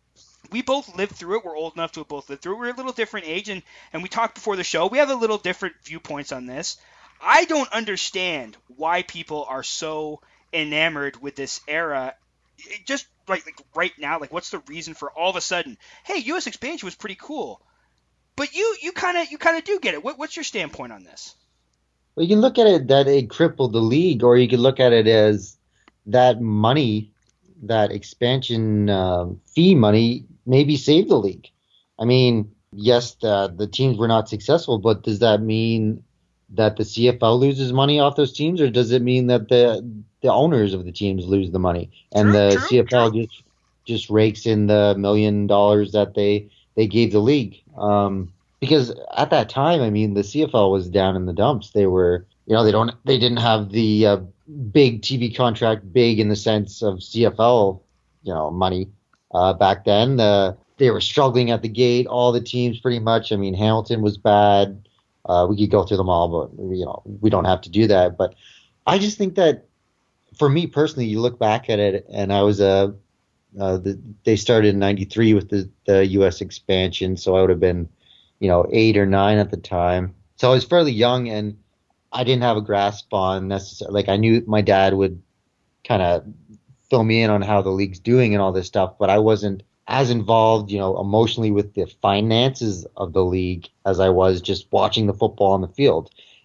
we both lived through it. We're old enough to have both lived through it. We're a little different age, and, and we talked before the show. We have a little different viewpoints on this. I don't understand why people are so enamored with this era. It just like, like right now, like what's the reason for all of a sudden, hey, U S expansion was pretty cool. But you you kind of you kind of do get it. What, what's your standpoint on this? Well, you can look at it that it crippled the league, or you can look at it as that money. That expansion uh, fee money maybe saved the league. I mean, yes, the, the teams were not successful, but does that mean that the C F L loses money off those teams, or does it mean that the the owners of the teams lose the money and true, the true, C F L true. just just rakes in the million dollars that they they gave the league? Um, because at that time, I mean, the C F L was down in the dumps. They were, you know, they don't they didn't have the uh, big T V contract, big in the sense of C F L, you know, money uh, back then. Uh, they were struggling at the gate, all the teams pretty much. I mean, Hamilton was bad. Uh, we could go through them all, but, you know, we don't have to do that. But I just think that for me personally, you look back at it, and I was a, uh, uh, the, they started in ninety-three with the, the U S expansion, so I would have been, you know, eight or nine at the time. So I was fairly young, and I didn't have a grasp on necessarily, like I knew my dad would kind of fill me in on how the league's doing and all this stuff, but I wasn't as involved, you know, emotionally with the finances of the league as I was just watching the football on the field.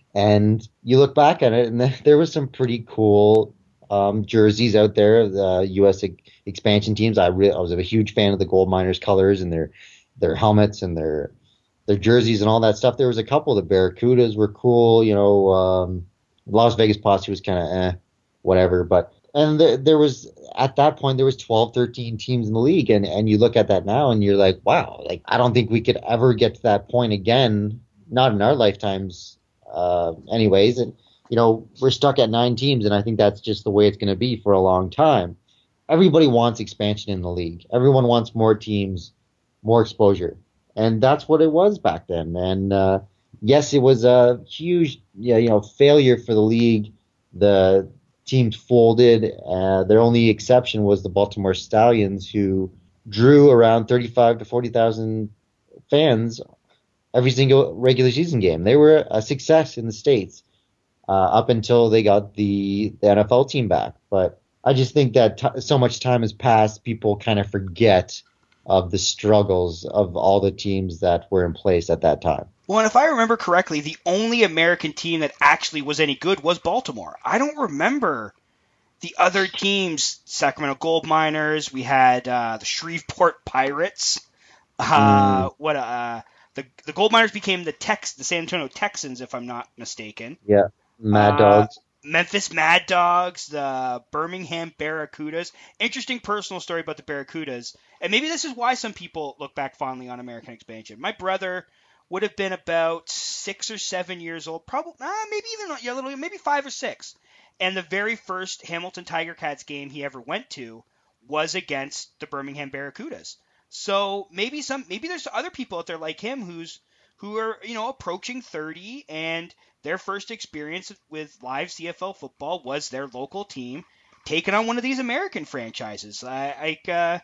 And you look back at it, and there was some pretty cool um, jerseys out there, the U S expansion teams. I really, I was a huge fan of the Gold Miners colors and their their helmets and their their jerseys and all that stuff. There was a couple. The Barracudas were cool, you know. Um, Las Vegas Posse was kind of eh, whatever. But and there, there was at that point there was twelve, thirteen teams in the league, and and you look at that now and you're like, wow, like I don't think we could ever get to that point again, not in our lifetimes, uh, anyways. And you know, we're stuck at nine teams, and I think that's just the way it's going to be for a long time. Everybody wants expansion in the league. Everyone wants more teams, more exposure. And that's what it was back then. And uh, yes, it was a huge, yeah, you know, failure for the league. The teams folded. Uh, their only exception was the Baltimore Stallions, who drew around thirty-five to forty thousand fans every single regular season game. They were a success in the States uh, up until they got the, the N F L team back. But I just think that t- so much time has passed, people kind of forget of the struggles of all the teams that were in place at that time. Well, and if I remember correctly, the only American team that actually was any good was Baltimore. I don't remember the other teams, Sacramento Gold Miners, we had uh, the Shreveport Pirates. Uh, mm. What uh, the the Gold Miners became the Tex, the San Antonio Texans, if I'm not mistaken. Yeah, Mad Dogs. Uh, Memphis Mad Dogs, the Birmingham Barracudas. Interesting personal story about the Barracudas, and maybe this is why some people look back fondly on American expansion. My brother would have been about six or seven years old, probably, uh, maybe even yeah, a little, maybe five or six. And the very first Hamilton Tiger Cats game he ever went to was against the Birmingham Barracudas. So maybe some, maybe there's other people out there like him who's who are you know approaching thirty, and their first experience with live C F L football was their local team taking on one of these American franchises. I, I uh,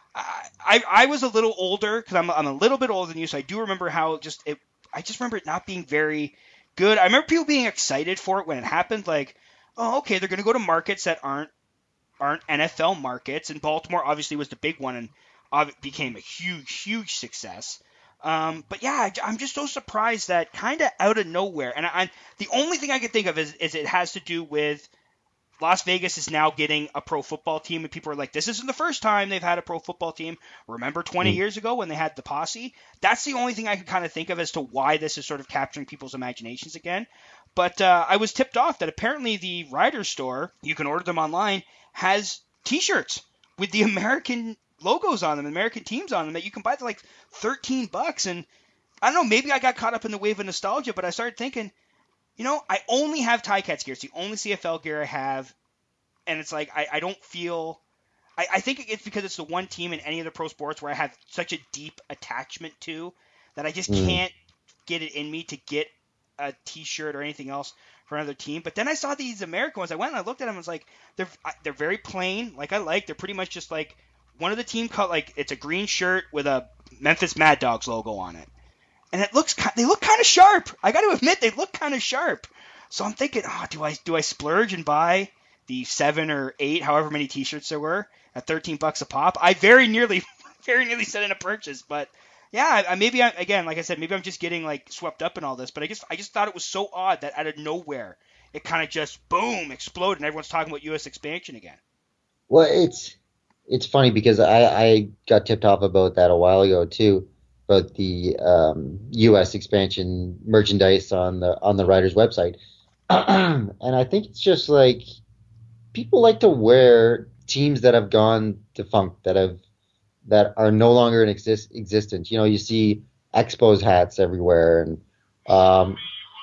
I, I was a little older because I'm, I'm a little bit older than you, so I do remember how just it. I just remember it not being very good. I remember people being excited for it when it happened, like, oh, okay, they're going to go to markets that aren't aren't N F L markets, and Baltimore obviously was the big one and became a huge, huge success. Um, but yeah, I, I'm just so surprised that kind of out of nowhere, and I, I, the only thing I can think of is, is it has to do with Las Vegas is now getting a pro football team, and people are like, this isn't the first time they've had a pro football team. Remember twenty mm. years ago when they had the Posse? That's the only thing I can kind of think of as to why this is sort of capturing people's imaginations again. But uh, I was tipped off that apparently the Riders store, you can order them online, has T-shirts with the American logos on them, American teams on them, that you can buy for like thirteen bucks. And I don't know, maybe I got caught up in the wave of nostalgia, but I started thinking, you know, I only have Ticats gear. It's the only C F L gear I have. And it's like, I, I don't feel, I, I think it's because it's the one team in any of the pro sports where I have such a deep attachment to that I just mm. can't get it in me to get a t-shirt or anything else for another team. But then I saw these American ones. I went and I looked at them and was like, they're, they're very plain. Like I like, they're pretty much just like one of the team cut, like it's a green shirt with a Memphis Mad Dogs logo on it. And it looks, they look kind of sharp. I got to admit, they look kind of sharp. So I'm thinking, oh, do I do I splurge and buy the seven or eight, however many T-shirts there were, at thirteen bucks a pop? I very nearly, very nearly set in a purchase. But yeah, I, maybe I, again, like I said, maybe I'm just getting like swept up in all this. But I just, I just thought it was so odd that out of nowhere, it kind of just boom exploded, and everyone's talking about U S expansion again. Well, it's it's funny because I, I got tipped off about that a while ago too. About the um, U S expansion merchandise on the on the Riders website, and I think it's just like people like to wear teams that have gone defunct, that have that are no longer in exist, existence. You know, you see Expos hats everywhere, and um,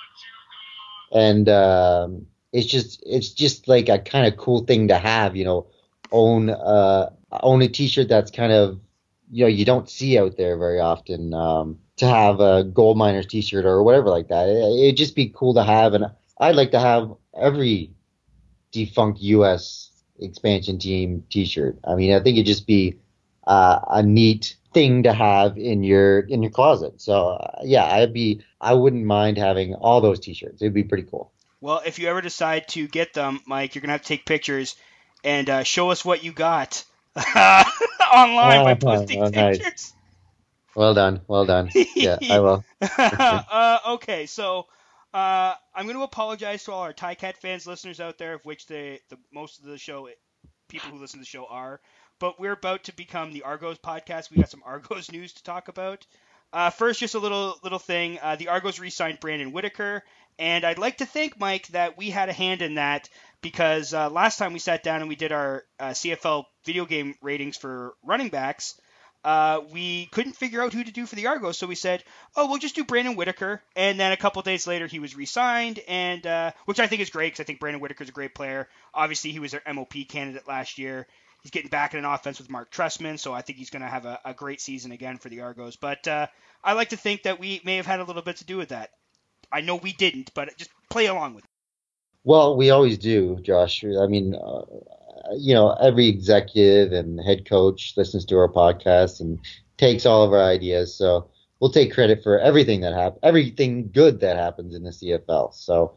and um, it's just it's just like a kind of cool thing to have. You know, own uh, own a T-shirt that's kind of, you know, you don't see out there very often, um, to have a Gold Miners T-shirt or whatever like that. It, it'd just be cool to have, and I'd like to have every defunct U S expansion team T-shirt. I mean, I think it'd just be uh, a neat thing to have in your in your closet. So uh, yeah, I'd be I wouldn't mind having all those T-shirts. It'd be pretty cool. Well, if you ever decide to get them, Mike, you're gonna have to take pictures and uh, show us what you got. Online oh, by posting oh, pictures. Nice. Well done, well done. Yeah, I will. uh, okay, so uh, I'm going to apologize to all our Ticat fans, listeners out there, of which the, the most of the show, people who listen to the show are. But we're about to become the Argos podcast. We got some Argos news to talk about. Uh, first, just a little little thing. Uh, the Argos re-signed Brandon Whitaker, and I'd like to think, Mike, that we had a hand in that because uh, last time we sat down and we did our uh, C F L video game ratings for running backs, uh, we couldn't figure out who to do for the Argos, so we said, oh, we'll just do Brandon Whitaker, and then a couple days later he was re-signed, and uh, which I think is great because I think Brandon Whitaker's a great player. Obviously, he was their M O P candidate last year. He's getting back in an offense with Mark Trestman, so I think he's going to have a, a great season again for the Argos. But uh, I like to think that we may have had a little bit to do with that. I know we didn't, but just play along with it. Well, we always do, Josh. I mean, uh, you know, every executive and head coach listens to our podcast and takes all of our ideas. So we'll take credit for everything that happens, everything good that happens in the C F L. So,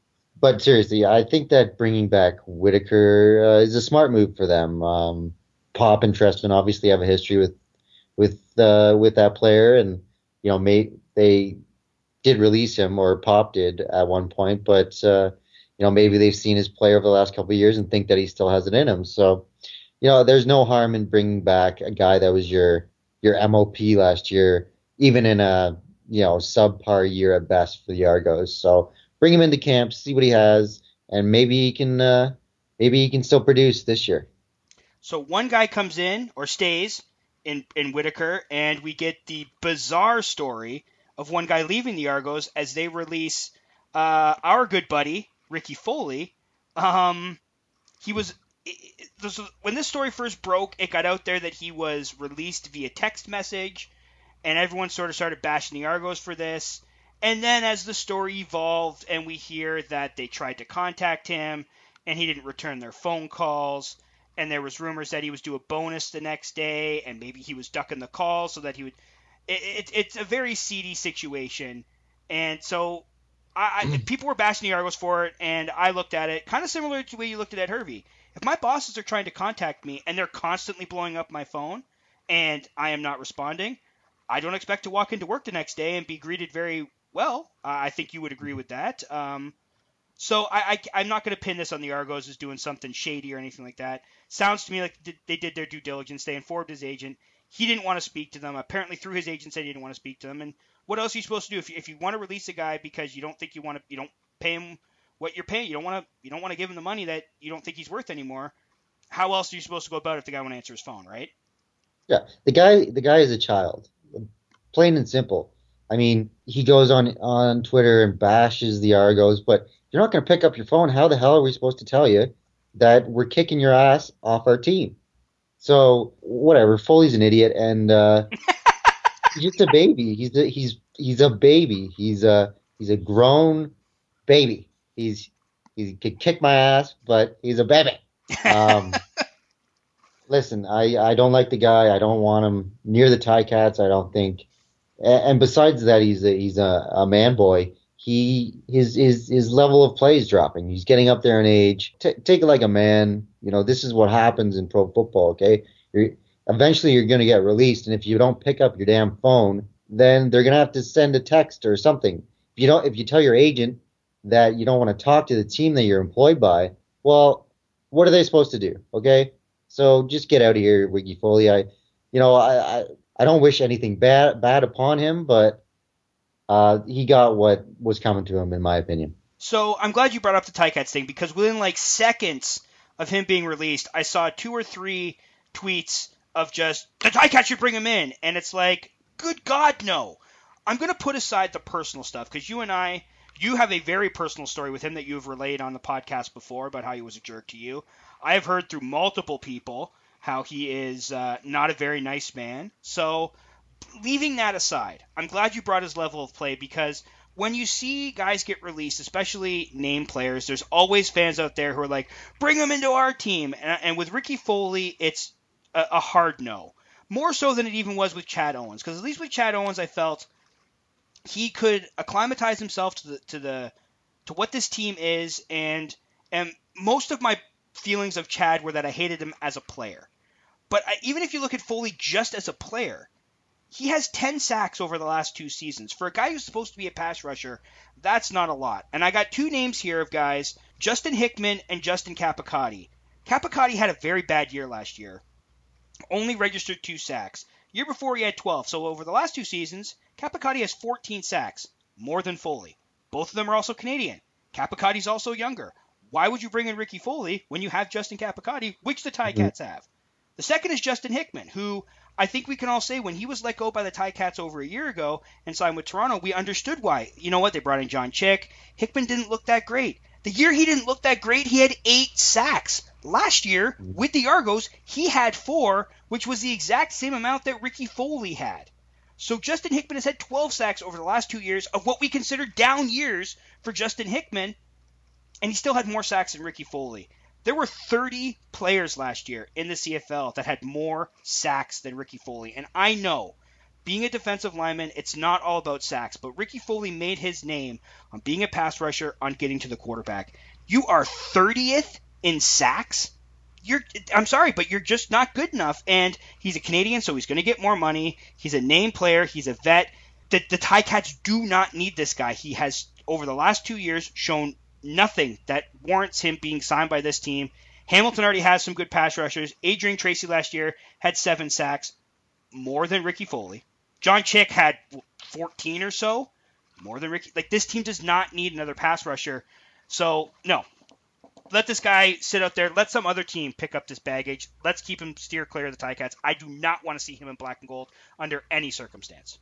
but seriously, I think that bringing back Whitaker uh, is a smart move for them. Um, Pop and Trestman obviously have a history with with uh, with that player, and you know, may, they did release him, or Pop did at one point, but uh, you know, maybe they've seen his play over the last couple of years and think that he still has it in him. So, you know, there's no harm in bringing back a guy that was your your M O P last year, even in a you know subpar year at best for the Argos. So bring him into camp, see what he has, and maybe he can uh, maybe he can still produce this year. So one guy comes in or stays in in Whitaker, and we get the bizarre story of one guy leaving the Argos as they release uh, our good buddy Ricky Foley. Um, he was it, this was, when this story first broke, it got out there that he was released via text message, and everyone sort of started bashing the Argos for this. And then as the story evolved, and we hear that they tried to contact him, and he didn't return their phone calls, and there was rumors that he was due a bonus the next day, and maybe he was ducking the call so that he would. It, it, it's a very seedy situation, and so I, I people were bashing the Argos for it, and I looked at it kind of similar to the way you looked at Ed Hervey. If my bosses are trying to contact me and they're constantly blowing up my phone, and I am not responding, I don't expect to walk into work the next day and be greeted very well. Uh, I think you would agree with that. Um, so I, I, I'm not going to pin this on the Argos as doing something shady or anything like that. Sounds to me like they did their due diligence. They informed his agent. He didn't want to speak to them. Apparently, through his agent, said he didn't want to speak to them. And what else are you supposed to do if you, if you want to release a guy because you don't think you want to, you don't pay him what you're paying, you don't want to, you don't want to give him the money that you don't think he's worth anymore? How else are you supposed to go about it if the guy won't answer his phone, right? Yeah, the guy the guy is a child, plain and simple. I mean, he goes on on Twitter and bashes the Argos, but you're not going to pick up your phone. How the hell are we supposed to tell you that we're kicking your ass off our team? So whatever. Foley's an idiot, and uh, he's just a baby. He's a, he's he's a baby. He's a he's a grown baby. He's he could kick my ass, but he's a baby. Um, listen, I I don't like the guy. I don't want him near the Ticats. I don't think. And besides that, he's a, he's a, a man boy. He his his his level of play is dropping. He's getting up there in age. T- take it like a man. You know, this is what happens in pro football. Okay, you're, eventually you're going to get released, and if you don't pick up your damn phone, then they're going to have to send a text or something. If you don't, if you tell your agent that you don't want to talk to the team that you're employed by, well, what are they supposed to do? Okay, so just get out of here, Ricky Foley. I, you know, I. I I don't wish anything bad bad upon him, but uh, he got what was coming to him, in my opinion. So I'm glad you brought up the Ticats thing, because within like seconds of him being released, I saw two or three tweets of just, the Ticats should bring him in. And it's like, good God, no. I'm going to put aside the personal stuff, because you and I, you have a very personal story with him that you've relayed on the podcast before about how he was a jerk to you. I have heard through multiple people how he is uh, not a very nice man. So leaving that aside, I'm glad you brought his level of play, because when you see guys get released, especially name players, there's always fans out there who are like, bring him into our team. And, and with Ricky Foley, it's a, a hard no. More so than it even was with Chad Owens, because at least with Chad Owens, I felt he could acclimatize himself to the to the to what this team is, and and most of my feelings of Chad were that I hated him as a player. But I, even if you look at Foley just as a player, he has ten sacks over the last two seasons. For a guy who's supposed to be a pass rusher, that's not a lot. And I got two names here of guys, Justin Hickman and Justin Capicotti. Capicotti had a very bad year last year. Only registered two sacks. Year before he had twelve. So over the last two seasons, Capicotti has fourteen sacks. More than Foley. Both of them are also Canadian. Capicotti's also younger. Why would you bring in Ricky Foley when you have Justin Capicotti, which the Ticats mm-hmm. have? The second is Justin Hickman, who I think we can all say when he was let go by the Ticats over a year ago and signed with Toronto, we understood why. You know what? They brought in John Chick. Hickman didn't look that great. The year he didn't look that great, he had eight sacks. Last year, with the Argos, he had four, which was the exact same amount that Ricky Foley had. So Justin Hickman has had twelve sacks over the last two years of what we consider down years for Justin Hickman, and he still had more sacks than Ricky Foley. There were thirty players last year in the C F L that had more sacks than Ricky Foley. And I know being a defensive lineman, it's not all about sacks, but Ricky Foley made his name on being a pass rusher, on getting to the quarterback. You are thirtieth in sacks? You're, I'm sorry, but you're just not good enough. And he's a Canadian, so he's going to get more money. He's a name player. He's a vet. The, the Ticats do not need this guy. He has, over the last two years, shown nothing that warrants him being signed by this team. Hamilton already has some good pass rushers. Adrian Tracy last year had seven sacks, more than Ricky Foley. John Chick had fourteen or so, more than Ricky. Like, this team does not need another pass rusher. So, no. Let this guy sit out there. Let some other team pick up this baggage. Let's keep him steer clear of the Ticats. I do not want to see him in black and gold under any circumstance.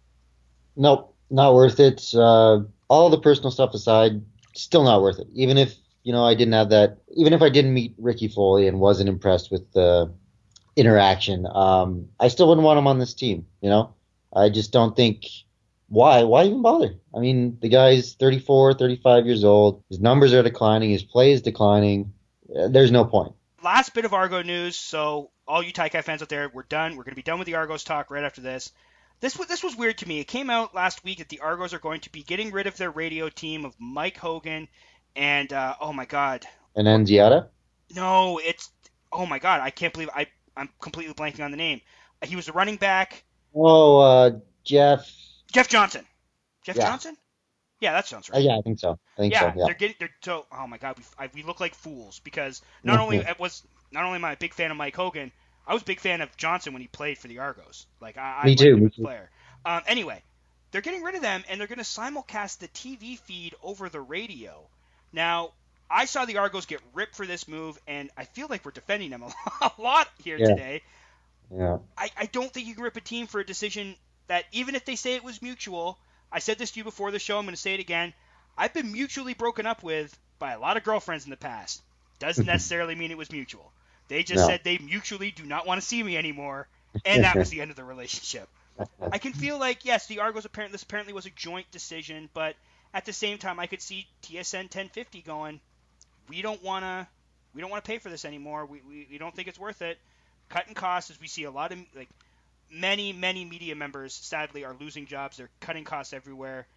Nope, not worth it. Uh, all the personal stuff aside, still not worth it. Even if, you know, I didn't have that, even if I didn't meet Ricky Foley and wasn't impressed with the interaction, um, I still wouldn't want him on this team, you know? I just don't think, why? Why even bother? I mean, the guy's thirty-four, thirty-five years old. His numbers are declining. His play is declining. There's no point. Last bit of Argo news. So all you Ticat fans out there, we're done. We're going to be done with the Argos talk right after this. This was, this was weird to me. It came out last week that the Argos are going to be getting rid of their radio team of Mike Hogan and, uh, oh my God. And Nziata? No, it's, oh my God. I can't believe I, I'm completely blanking on the name. He was the running back. Oh, uh, Jeff. Jeff Johnson. Jeff Yeah. Johnson? Yeah, that sounds right. Uh, yeah, I think so. I think yeah, so. Yeah, they're getting. They're so. Oh my God, we, I, we look like fools because not only it was not only am I a big fan of Mike Hogan, I was a big fan of Johnson when he played for the Argos. Like I, I Me liked too, him me as a too. player. Um, anyway, they're getting rid of them and they're going to simulcast the T V feed over the radio. Now, I saw the Argos get ripped for this move, and I feel like we're defending them a lot here Yeah. today. yeah. I, I don't think you can rip a team for a decision that, even if they say it was mutual, I said this to you before the show, I'm going to say it again, I've been mutually broken up with by a lot of girlfriends in the past. Doesn't necessarily mean it was mutual. They just No. said they mutually do not want to see me anymore, and that was the end of the relationship. I can feel like, yes, the Argos, apparently, this apparently was a joint decision, but at the same time, I could see T S N ten fifty going, we don't want to we don't want to pay for this anymore. We, we, we don't think it's worth it. Cutting costs, as we see a lot of, like, many, many media members, sadly, are losing jobs. They're cutting costs everywhere.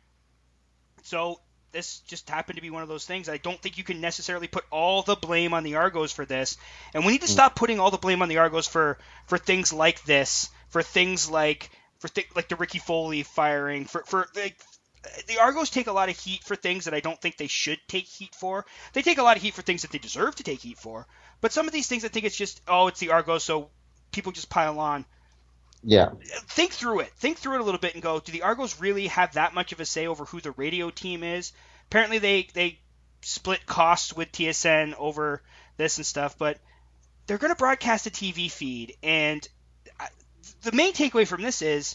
So this just happened to be one of those things. I don't think you can necessarily put all the blame on the Argos for this. And we need to stop putting all the blame on the Argos for, for things like this, for things like for th- like the Ricky Foley firing, for, for like, the Argos take a lot of heat for things that I don't think they should take heat for. They take a lot of heat for things that they deserve to take heat for. But some of these things, I think it's just, oh, it's the Argos, so people just pile on. Yeah. Think through it. Think through it a little bit and go, do the Argos really have that much of a say over who the radio team is? Apparently they, they split costs with T S N over this and stuff, but they're going to broadcast a T V feed. And I, the main takeaway from this is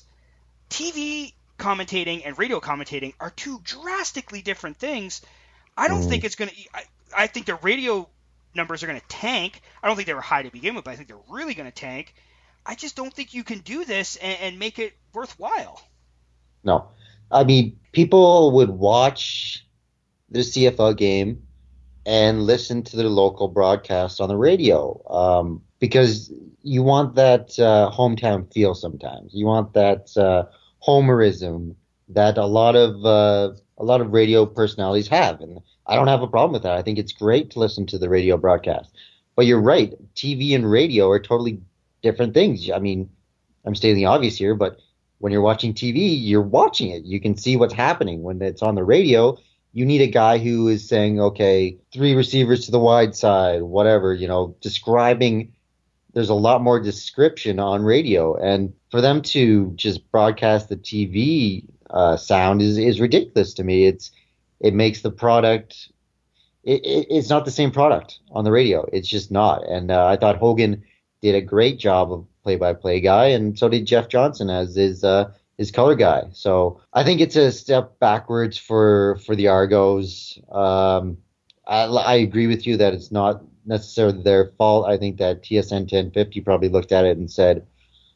T V commentating and radio commentating are two drastically different things. I don't Mm. think it's going to I, I think the radio numbers are going to tank. I don't think they were high to begin with, but I think they're really going to tank. I just don't think you can do this and, and make it worthwhile. No. I mean, people would watch the C F L game and listen to their local broadcast on the radio um, because you want that uh, hometown feel sometimes. You want that uh, homerism that a lot of uh, a lot of radio personalities have, and I don't have a problem with that. I think it's great to listen to the radio broadcast. But you're right, T V and radio are totally different things. I mean, I'm stating the obvious here, but when you're watching T V, you're watching it. You can see what's happening. When it's on the radio, you need a guy who is saying, okay, three receivers to the wide side, whatever, you know, describing. There's a lot more description on radio. And for them to just broadcast the T V uh, sound is, is ridiculous to me. It's It makes the product, it, it, it's not the same product on the radio. It's just not. And uh, I thought Hogan did a great job of play-by-play guy, and so did Jeff Johnson as his uh, his color guy. So I think it's a step backwards for for the Argos. Um, I, I agree with you that it's not necessarily their fault. I think that T S N ten fifty probably looked at it and said,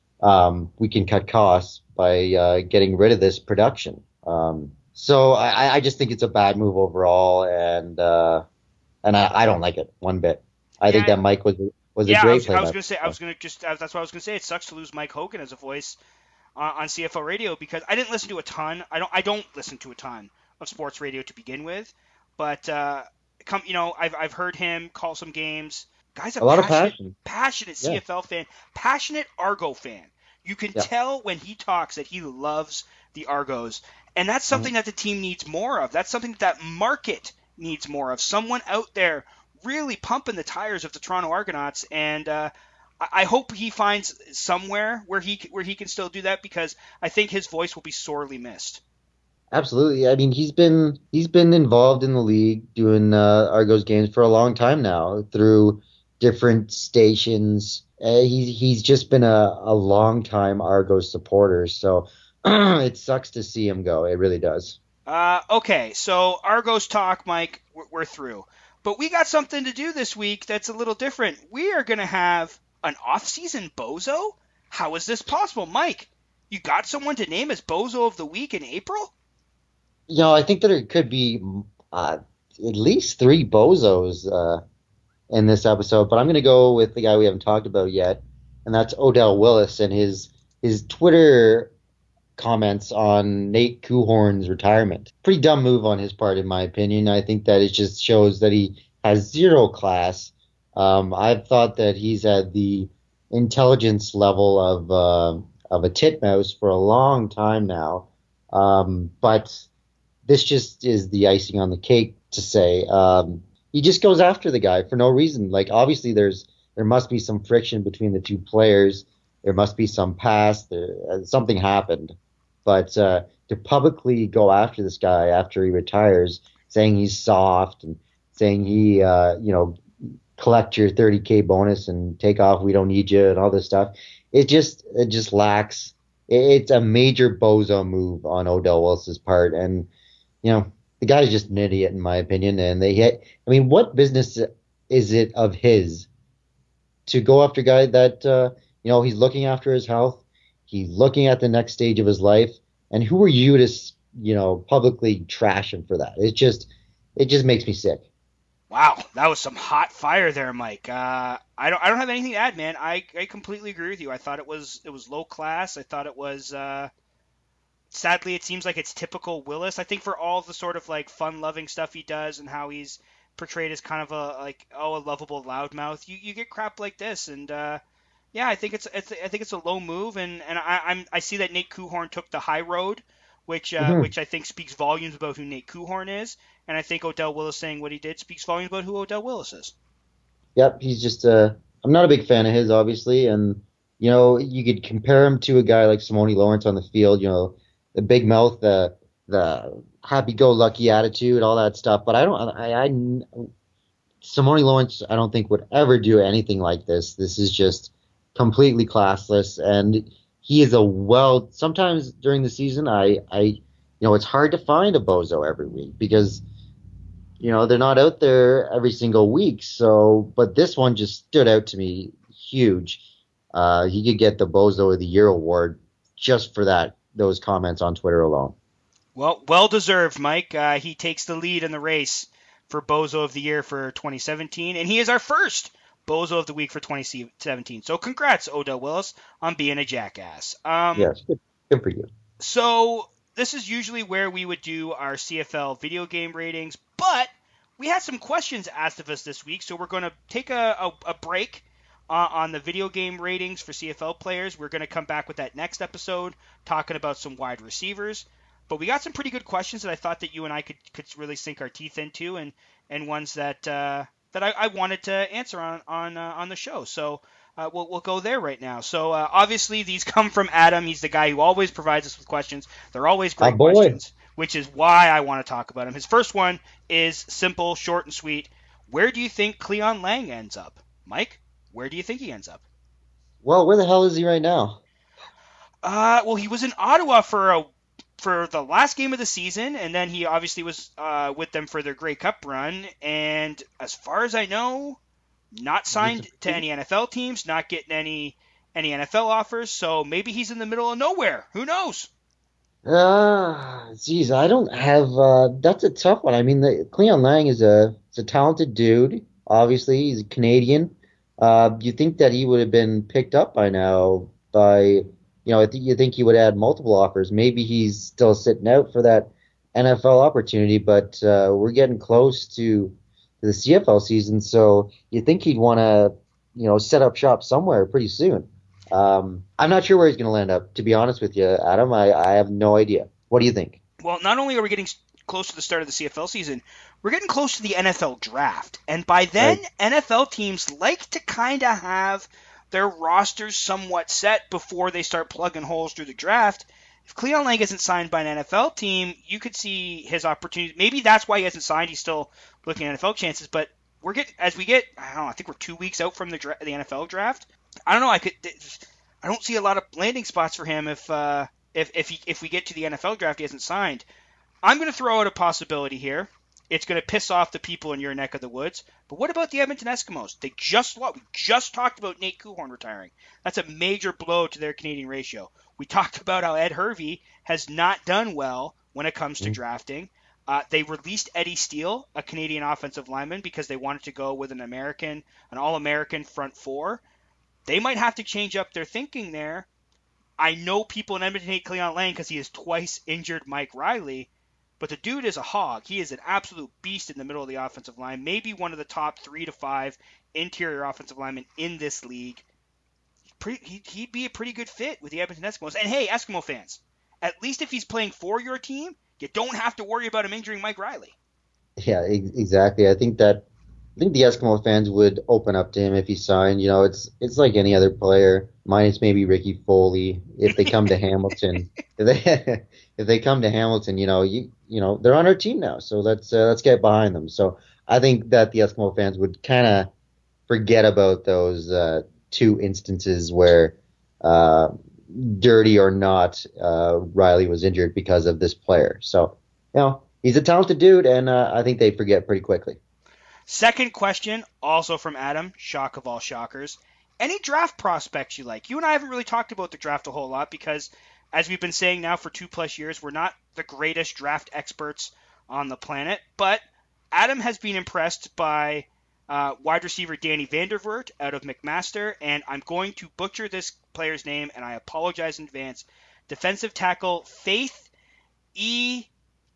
um, we can cut costs by uh, getting rid of this production. Um, so I, I just think it's a bad move overall, and uh, and I, I don't like it one bit. I Yeah, think that Mike was was yeah, a great I was, player. I was gonna say. I was gonna just. That's what I was gonna say. It sucks to lose Mike Hogan as a voice on, on C F L radio because I didn't listen to a ton. I don't I don't listen to a ton of sports radio to begin with, but uh, come you know I've I've heard him call some games. Guy's a, A lot of passionate, passion. passionate Yeah. C F L fan, passionate Argo fan. You can Yeah. tell when he talks that he loves the Argos, and that's something that the team needs more of. That's something that, that market needs more of. Someone out there really pumping the tires of the Toronto Argonauts, and uh, I, I hope he finds somewhere where he where he can still do that because I think his voice will be sorely missed. Absolutely. I mean, he's been he's been involved in the league doing uh, Argos games for a long time now through different stations. Uh, he's he's just been a, a long time Argos supporter, so it sucks to see him go. It really does. Uh, okay, so Argos talk, Mike, we're, we're through. But we got something to do this week that's a little different. We are going to have an off-season bozo? How is this possible? Mike, you got someone to name as bozo of the week in April? You know, I think that it could be uh, at least three bozos uh, in this episode, but I'm going to go with the guy we haven't talked about yet, and that's Odell Willis and his his Twitter comments on Nate Kuhorn's retirement. Pretty dumb move on his part, in my opinion. I think that it just shows that he has zero class. Um, I've thought that he's at the intelligence level of uh, of a titmouse for a long time now, um, but this just is the icing on the cake to say. Um, he just goes after the guy for no reason. Like, obviously, there's there must be some friction between the two players. There must be some past. There, uh, something happened. But uh, to publicly go after this guy after he retires, saying he's soft and saying he, uh, you know, collect your thirty K bonus and take off, we don't need you, and all this stuff, it just it just lacks. It's a major bozo move on Odell Willis's part, and you know the guy's just an idiot in my opinion. And they hit. I mean, what business is it of his to go after a guy that uh, you know he's looking after his health? He's looking at the next stage of his life, and who are you to, you know, publicly trash him for that? It just, it just makes me sick. Wow, that was some hot fire there, Mike. Uh, I don't, I don't have anything to add, man. I, I completely agree with you. I thought it was, it was low class. I thought it was. Uh, sadly, it seems like it's typical Willis. I think for all the sort of like fun-loving stuff he does and how he's portrayed as kind of a like oh a lovable loudmouth, you you get crap like this, and. Uh, Yeah, I think it's, it's I think it's a low move, and, and I I'm I see that Nate Kuhorn took the high road, which uh, Mhm. which I think speaks volumes about who Nate Kuhorn is, and I think Odell Willis saying what he did speaks volumes about who Odell Willis is. Yep, he's just. Uh, I'm not a big fan of his, obviously, and you know you could compare him to a guy like Simone Lawrence on the field. You know, the big mouth, the the happy-go-lucky attitude, all that stuff. But I don't. I, I Simone Lawrence, I don't think would ever do anything like this. This is just completely classless, and he is a well. Sometimes during the season, I, I, you know, it's hard to find a bozo every week because, you know, they're not out there every single week. So, but this one just stood out to me huge. Uh, he could get the Bozo of the Year award just for that those comments on Twitter alone. Well, well deserved, Mike. Uh, he takes the lead in the race for Bozo of the Year for twenty seventeen, and he is our first Bozo of the Week for twenty seventeen. So congrats, Odell Willis, on being a jackass. Um, Yes, good, good for you. So this is usually where we would do our C F L video game ratings, but we had some questions asked of us this week, so we're going to take a, a, a break uh, on the video game ratings for C F L players. We're going to come back with that next episode, talking about some wide receivers. But we got some pretty good questions that I thought that you and I could, could really sink our teeth into, and, and ones that uh, that I, I wanted to answer on on uh, on the show. So uh, we'll we'll go there right now. So uh, obviously these come from Adam. He's the guy who always provides us with questions. They're always great Oh, boy. questions, which is why I want to talk about him. His first one is simple, short, and sweet. Where do you think Cleon Lang ends up, Mike? Where do you think he ends up? Well, where the hell is he right now? Uh, well, he was in Ottawa for a for the last game of the season, and then he obviously was uh, with them for their Grey Cup run. And as far as I know, not signed to any N F L teams, not getting any any N F L offers. So maybe he's in the middle of nowhere. Who knows? Ah, geez, I don't have. Uh, that's a tough one. I mean, the, Cleon Lang is a is a talented dude. Obviously, he's a Canadian. Uh, you think that he would have been picked up by now by, you you know, I think you think he would add multiple offers. Maybe he's still sitting out for that N F L opportunity, but uh, we're getting close to the C F L season, so you think he'd want to, you know, set up shop somewhere pretty soon. Um, I'm not sure where he's going to land up, to be honest with you, Adam. I, I have no idea. What do you think? Well, not only are we getting close to the start of the C F L season, we're getting close to the N F L draft. And by then, right. N F L teams like to kind of have their rosters somewhat set before they start plugging holes through the draft. If Cleon Lang isn't signed by an N F L team, you could see his opportunity. Maybe that's why he hasn't signed. He's still looking at N F L chances. But we're getting as we get. I don't know. I think we're two weeks out from the dra- the N F L draft. I don't know. I could. I don't see a lot of landing spots for him if uh, if if he, if we get to the N F L draft, he hasn't signed. I'm going to throw out a possibility here. It's going to piss off the people in your neck of the woods. But what about the Edmonton Eskimos? They just we just talked about Nate Kuhorn retiring. That's a major blow to their Canadian ratio. We talked about how Ed Hervey has not done well when it comes to mm-hmm. drafting. Uh, they released Eddie Steele, a Canadian offensive lineman, because they wanted to go with an American, an All-American front four. They might have to change up their thinking there. I know people in Edmonton hate Cleon Lang because he has twice injured Mike Riley. But the dude is a hog. He is an absolute beast in the middle of the offensive line. Maybe one of the top three to five interior offensive linemen in this league. Pretty, he'd be a pretty good fit with the Edmonton Eskimos. And hey, Eskimo fans, at least if he's playing for your team, you don't have to worry about him injuring Mike Riley. Yeah, exactly. I think that I think the Eskimo fans would open up to him if he signed. You know, it's it's like any other player, minus maybe Ricky Foley. If they come to Hamilton, if they if they come to Hamilton, you know, you you know they're on our team now, so let's uh, let's get behind them. So I think that the Eskimo fans would kind of forget about those uh, two instances where, uh, dirty or not, uh, Riley was injured because of this player. So you know he's a talented dude, and uh, I think they forget pretty quickly. Second question, also from Adam, shock of all shockers. Any draft prospects you like? You and I haven't really talked about the draft a whole lot because, as we've been saying now for two plus years, we're not the greatest draft experts on the planet. But Adam has been impressed by uh, wide receiver Danny Vandervoort out of McMaster, and I'm going to butcher this player's name, and I apologize in advance. Defensive tackle Faith Ekakaiti.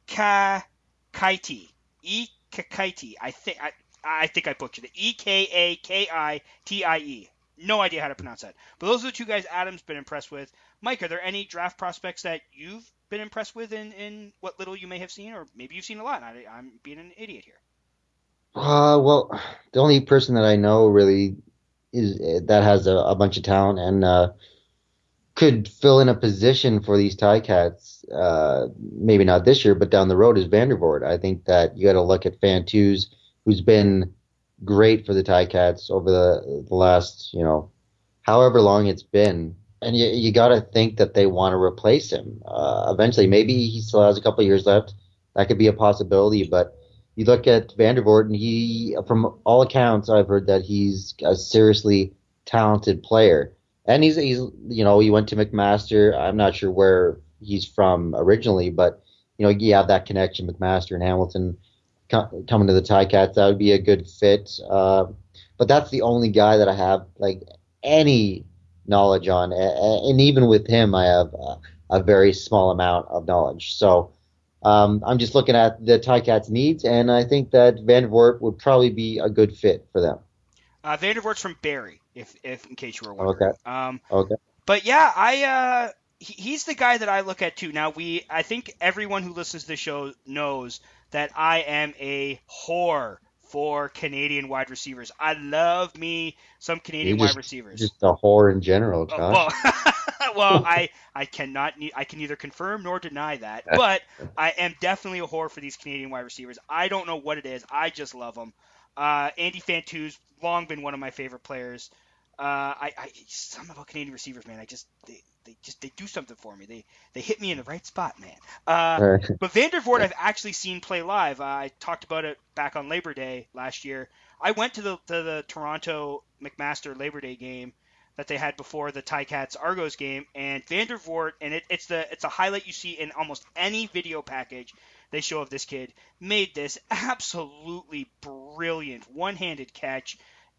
Ekakaiti. I think I. I think I butchered it. E K A K I T I E. No idea how to pronounce that. But those are the two guys Adam's been impressed with. Mike, are there any draft prospects that you've been impressed with in, in what little you may have seen? Or maybe you've seen a lot. I, I'm being an idiot here. Uh, well, the only person that I know really is that has a, a bunch of talent and uh, could fill in a position for these Ticats, uh, maybe not this year, but down the road is Vandervoort. I think that you got to look at Fantuz, who's been great for the Ticats over the, the last, you know, however long it's been. And you, you got to think that they want to replace him uh, eventually. Maybe he still has a couple of years left. That could be a possibility. But you look at Vandervoort, and he, from all accounts, I've heard that he's a seriously talented player. And he's, he's, you know, he went to McMaster. I'm not sure where he's from originally, but, you know, you have that connection, McMaster and Hamilton coming to the Ticats, that would be a good fit. Uh, but that's the only guy that I have like any knowledge on, and even with him, I have a, a very small amount of knowledge. So um, I'm just looking at the Ticats' needs, and I think that Vandervoort would probably be a good fit for them. Uh, Vandervoort's from Barrie, if, if in case you were wondering. Okay. Um, okay. But yeah, I uh, he, he's the guy that I look at too. Now we, I think everyone who listens to the show knows that I am a whore for Canadian wide receivers. I love me some Canadian just, wide receivers. Just a whore in general, Josh. Uh, well, well, I I cannot I can neither confirm nor deny that, but I am definitely a whore for these Canadian wide receivers. I don't know what it is. I just love them. Uh, Andy Fantuz, long been one of my favorite players. Uh, I, I something about Canadian receivers, man. I just they, they just they do something for me. They they hit me in the right spot, man. Uh, but Vandervoort, I've actually seen play live. Uh, I talked about it back on Labor Day last year. I went to the to the Toronto McMaster Labor Day game that they had before the Ticats Argos game, and Vandervoort, and it, it's the it's a highlight you see in almost any video package they show of this kid, made this absolutely brilliant one-handed catch.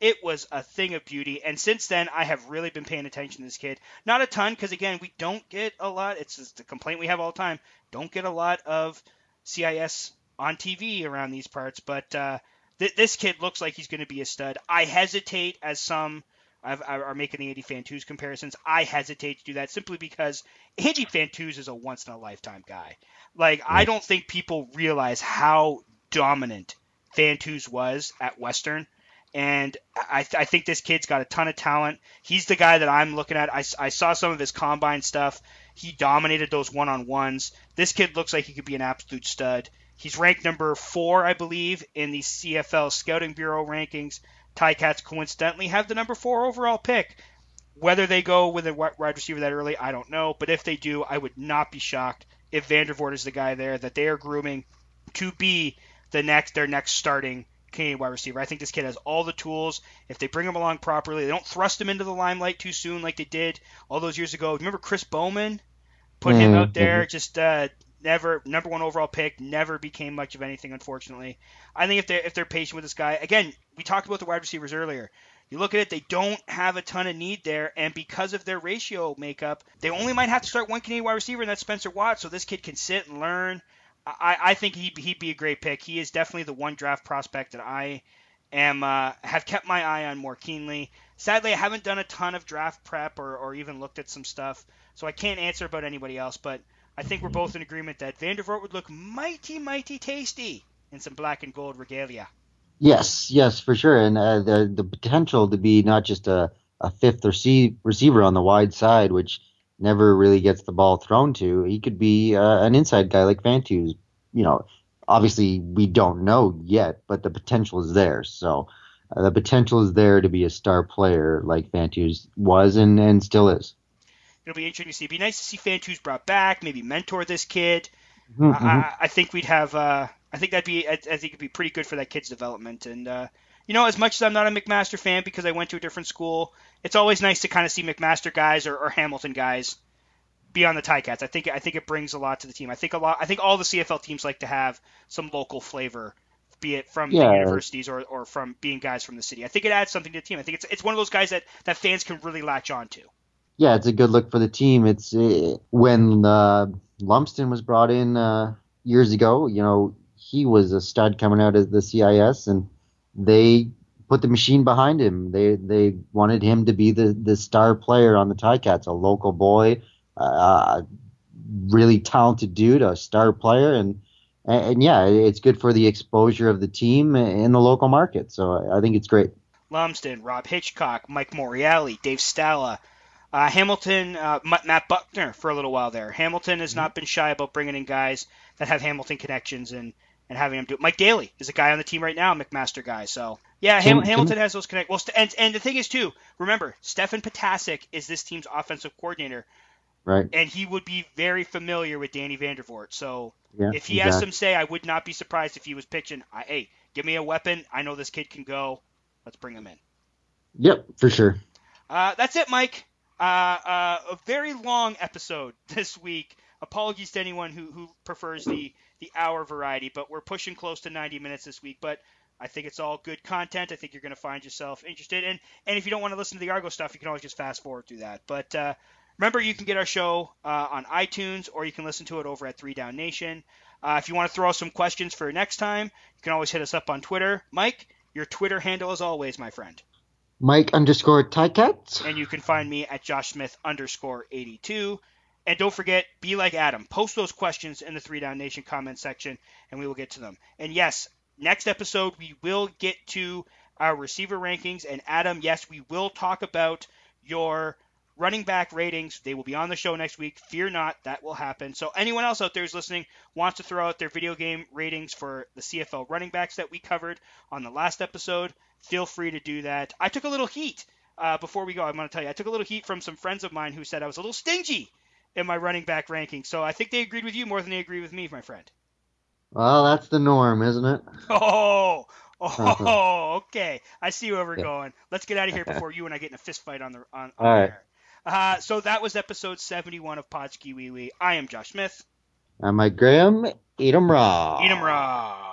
It was a thing of beauty. And since then, I have really been paying attention to this kid. Not a ton, because again, we don't get a lot. It's just the complaint we have all the time. Don't get a lot of C I S on T V around these parts. But uh, th- this kid looks like he's going to be a stud. I hesitate, as some I've, are making the Andy Fantuz comparisons. I hesitate to do that simply because Andy Fantuz is a once-in-a-lifetime guy. Like, I don't think people realize how dominant Fantuz was at Western. And I, I think this kid's got a ton of talent. He's the guy that I'm looking at. I, I saw some of his combine stuff. He dominated those one-on-ones. This kid looks like he could be an absolute stud. He's ranked number four, I believe, in the C F L Scouting Bureau rankings. Ticats coincidentally have the number four overall pick. Whether they go with a wide receiver that early, I don't know. But if they do, I would not be shocked if Vandervoort is the guy there that they are grooming to be the next their next starting Canadian wide receiver. I think this kid has all the tools. If they bring him along properly, they don't thrust him into the limelight too soon like they did all those years ago. Remember Chris Bowman? Put him out there, just uh, never number one overall pick, never became much of anything, unfortunately. I think if they're if they're patient with this guy, again, we talked about the wide receivers earlier. You look at it, they don't have a ton of need there, and because of their ratio makeup, they only might have to start one Canadian wide receiver, and that's Spencer Watts, so this kid can sit and learn. I, I think he'd, he'd be a great pick. He is definitely the one draft prospect that I am uh, have kept my eye on more keenly. Sadly, I haven't done a ton of draft prep or, or even looked at some stuff, so I can't answer about anybody else, but I think we're both in agreement that Vandervoort would look mighty, mighty tasty in some black and gold regalia. Yes, yes, for sure. And uh, the the potential to be not just a, a fifth rece- receiver on the wide side, which never really gets the ball thrown to. He could be uh, an inside guy like Fantuz. You know, obviously we don't know yet, but the potential is there. So uh, the potential is there to be a star player like Fantuz was and, and still is. It'll be interesting to see. It'd be nice to see Fantuz brought back, maybe mentor this kid. Mm-hmm. I, I think we'd have. Uh, I think that'd be. I, I think it'd be pretty good for that kid's development. And uh, you know, as much as I'm not a McMaster fan because I went to a different school, it's always nice to kind of see McMaster guys or, or Hamilton guys be on the Ticats. I think. I think it brings a lot to the team. I think a lot. I think all the C F L teams like to have some local flavor, be it from Yeah. the universities or, or from being guys from the city. I think it adds something to the team. I think it's it's one of those guys that, that fans can really latch on to. Yeah, it's a good look for the team. It's uh, when uh, Lumsden was brought in uh, years ago. You know, he was a stud coming out of the C I S, and they put the machine behind him. They they wanted him to be the, the star player on the Ticats, a local boy, uh, really talented dude, a star player, and, and and yeah, it's good for the exposure of the team in the local market. So I think it's great. Lumsden, Rob Hitchcock, Mike Moriali, Dave Stala. Uh, Hamilton, uh, Matt Buckner for a little while there. Hamilton has not been shy about bringing in guys that have Hamilton connections and, and having them do it. Mike Daly is a guy on the team right now, a McMaster guy. So, yeah, Ham- Tim- Hamilton Tim- has those connections. Well, st- and, and the thing is, too, remember, Stefan Potasic is this team's offensive coordinator, Right. and he would be very familiar with Danny Vandervoort. So, Yeah, if he has exactly. some say, I would not be surprised if he was pitching, hey, give me a weapon. I know this kid can go. Let's bring him in. Yep, for sure. Uh, that's it, Mike. Uh, uh, a very long episode this week. Apologies to anyone who, who prefers the, the hour variety, but we're pushing close to ninety minutes this week. But I think it's all good content. I think you're going to find yourself interested. And, and if you don't want to listen to the Argo stuff, you can always just fast forward through that. But uh, remember, you can get our show uh, on iTunes, or you can listen to it over at Three Down Nation. Uh, if you want to throw us some questions for next time, you can always hit us up on Twitter. Mike, your Twitter handle as always, my friend. Mike underscore Ticats. And you can find me at Josh Smith underscore eighty-two. And don't forget, be like Adam. Post those questions in the Three Down Nation comment section, and we will get to them. And yes, next episode, we will get to our receiver rankings. And Adam, yes, we will talk about your running back ratings. They will be on the show next week. Fear not, that will happen. So anyone else out there who's listening wants to throw out their video game ratings for the C F L running backs that we covered on the last episode, feel free to do that. I took a little heat uh, before we go. I'm going to tell you, I took a little heat from some friends of mine who said I was a little stingy in my running back ranking. So I think they agreed with you more than they agree with me, my friend. Well, that's the norm, isn't it? Oh, oh, okay. I see where we're Yeah. going. Let's get out of here before you and I get in a fist fight on the on, on All right. air. Uh, so that was episode seventy-one of Podski Wee Wee. I am Josh Smith. I'm Mike Graham. Eat 'em raw. Eat 'em raw.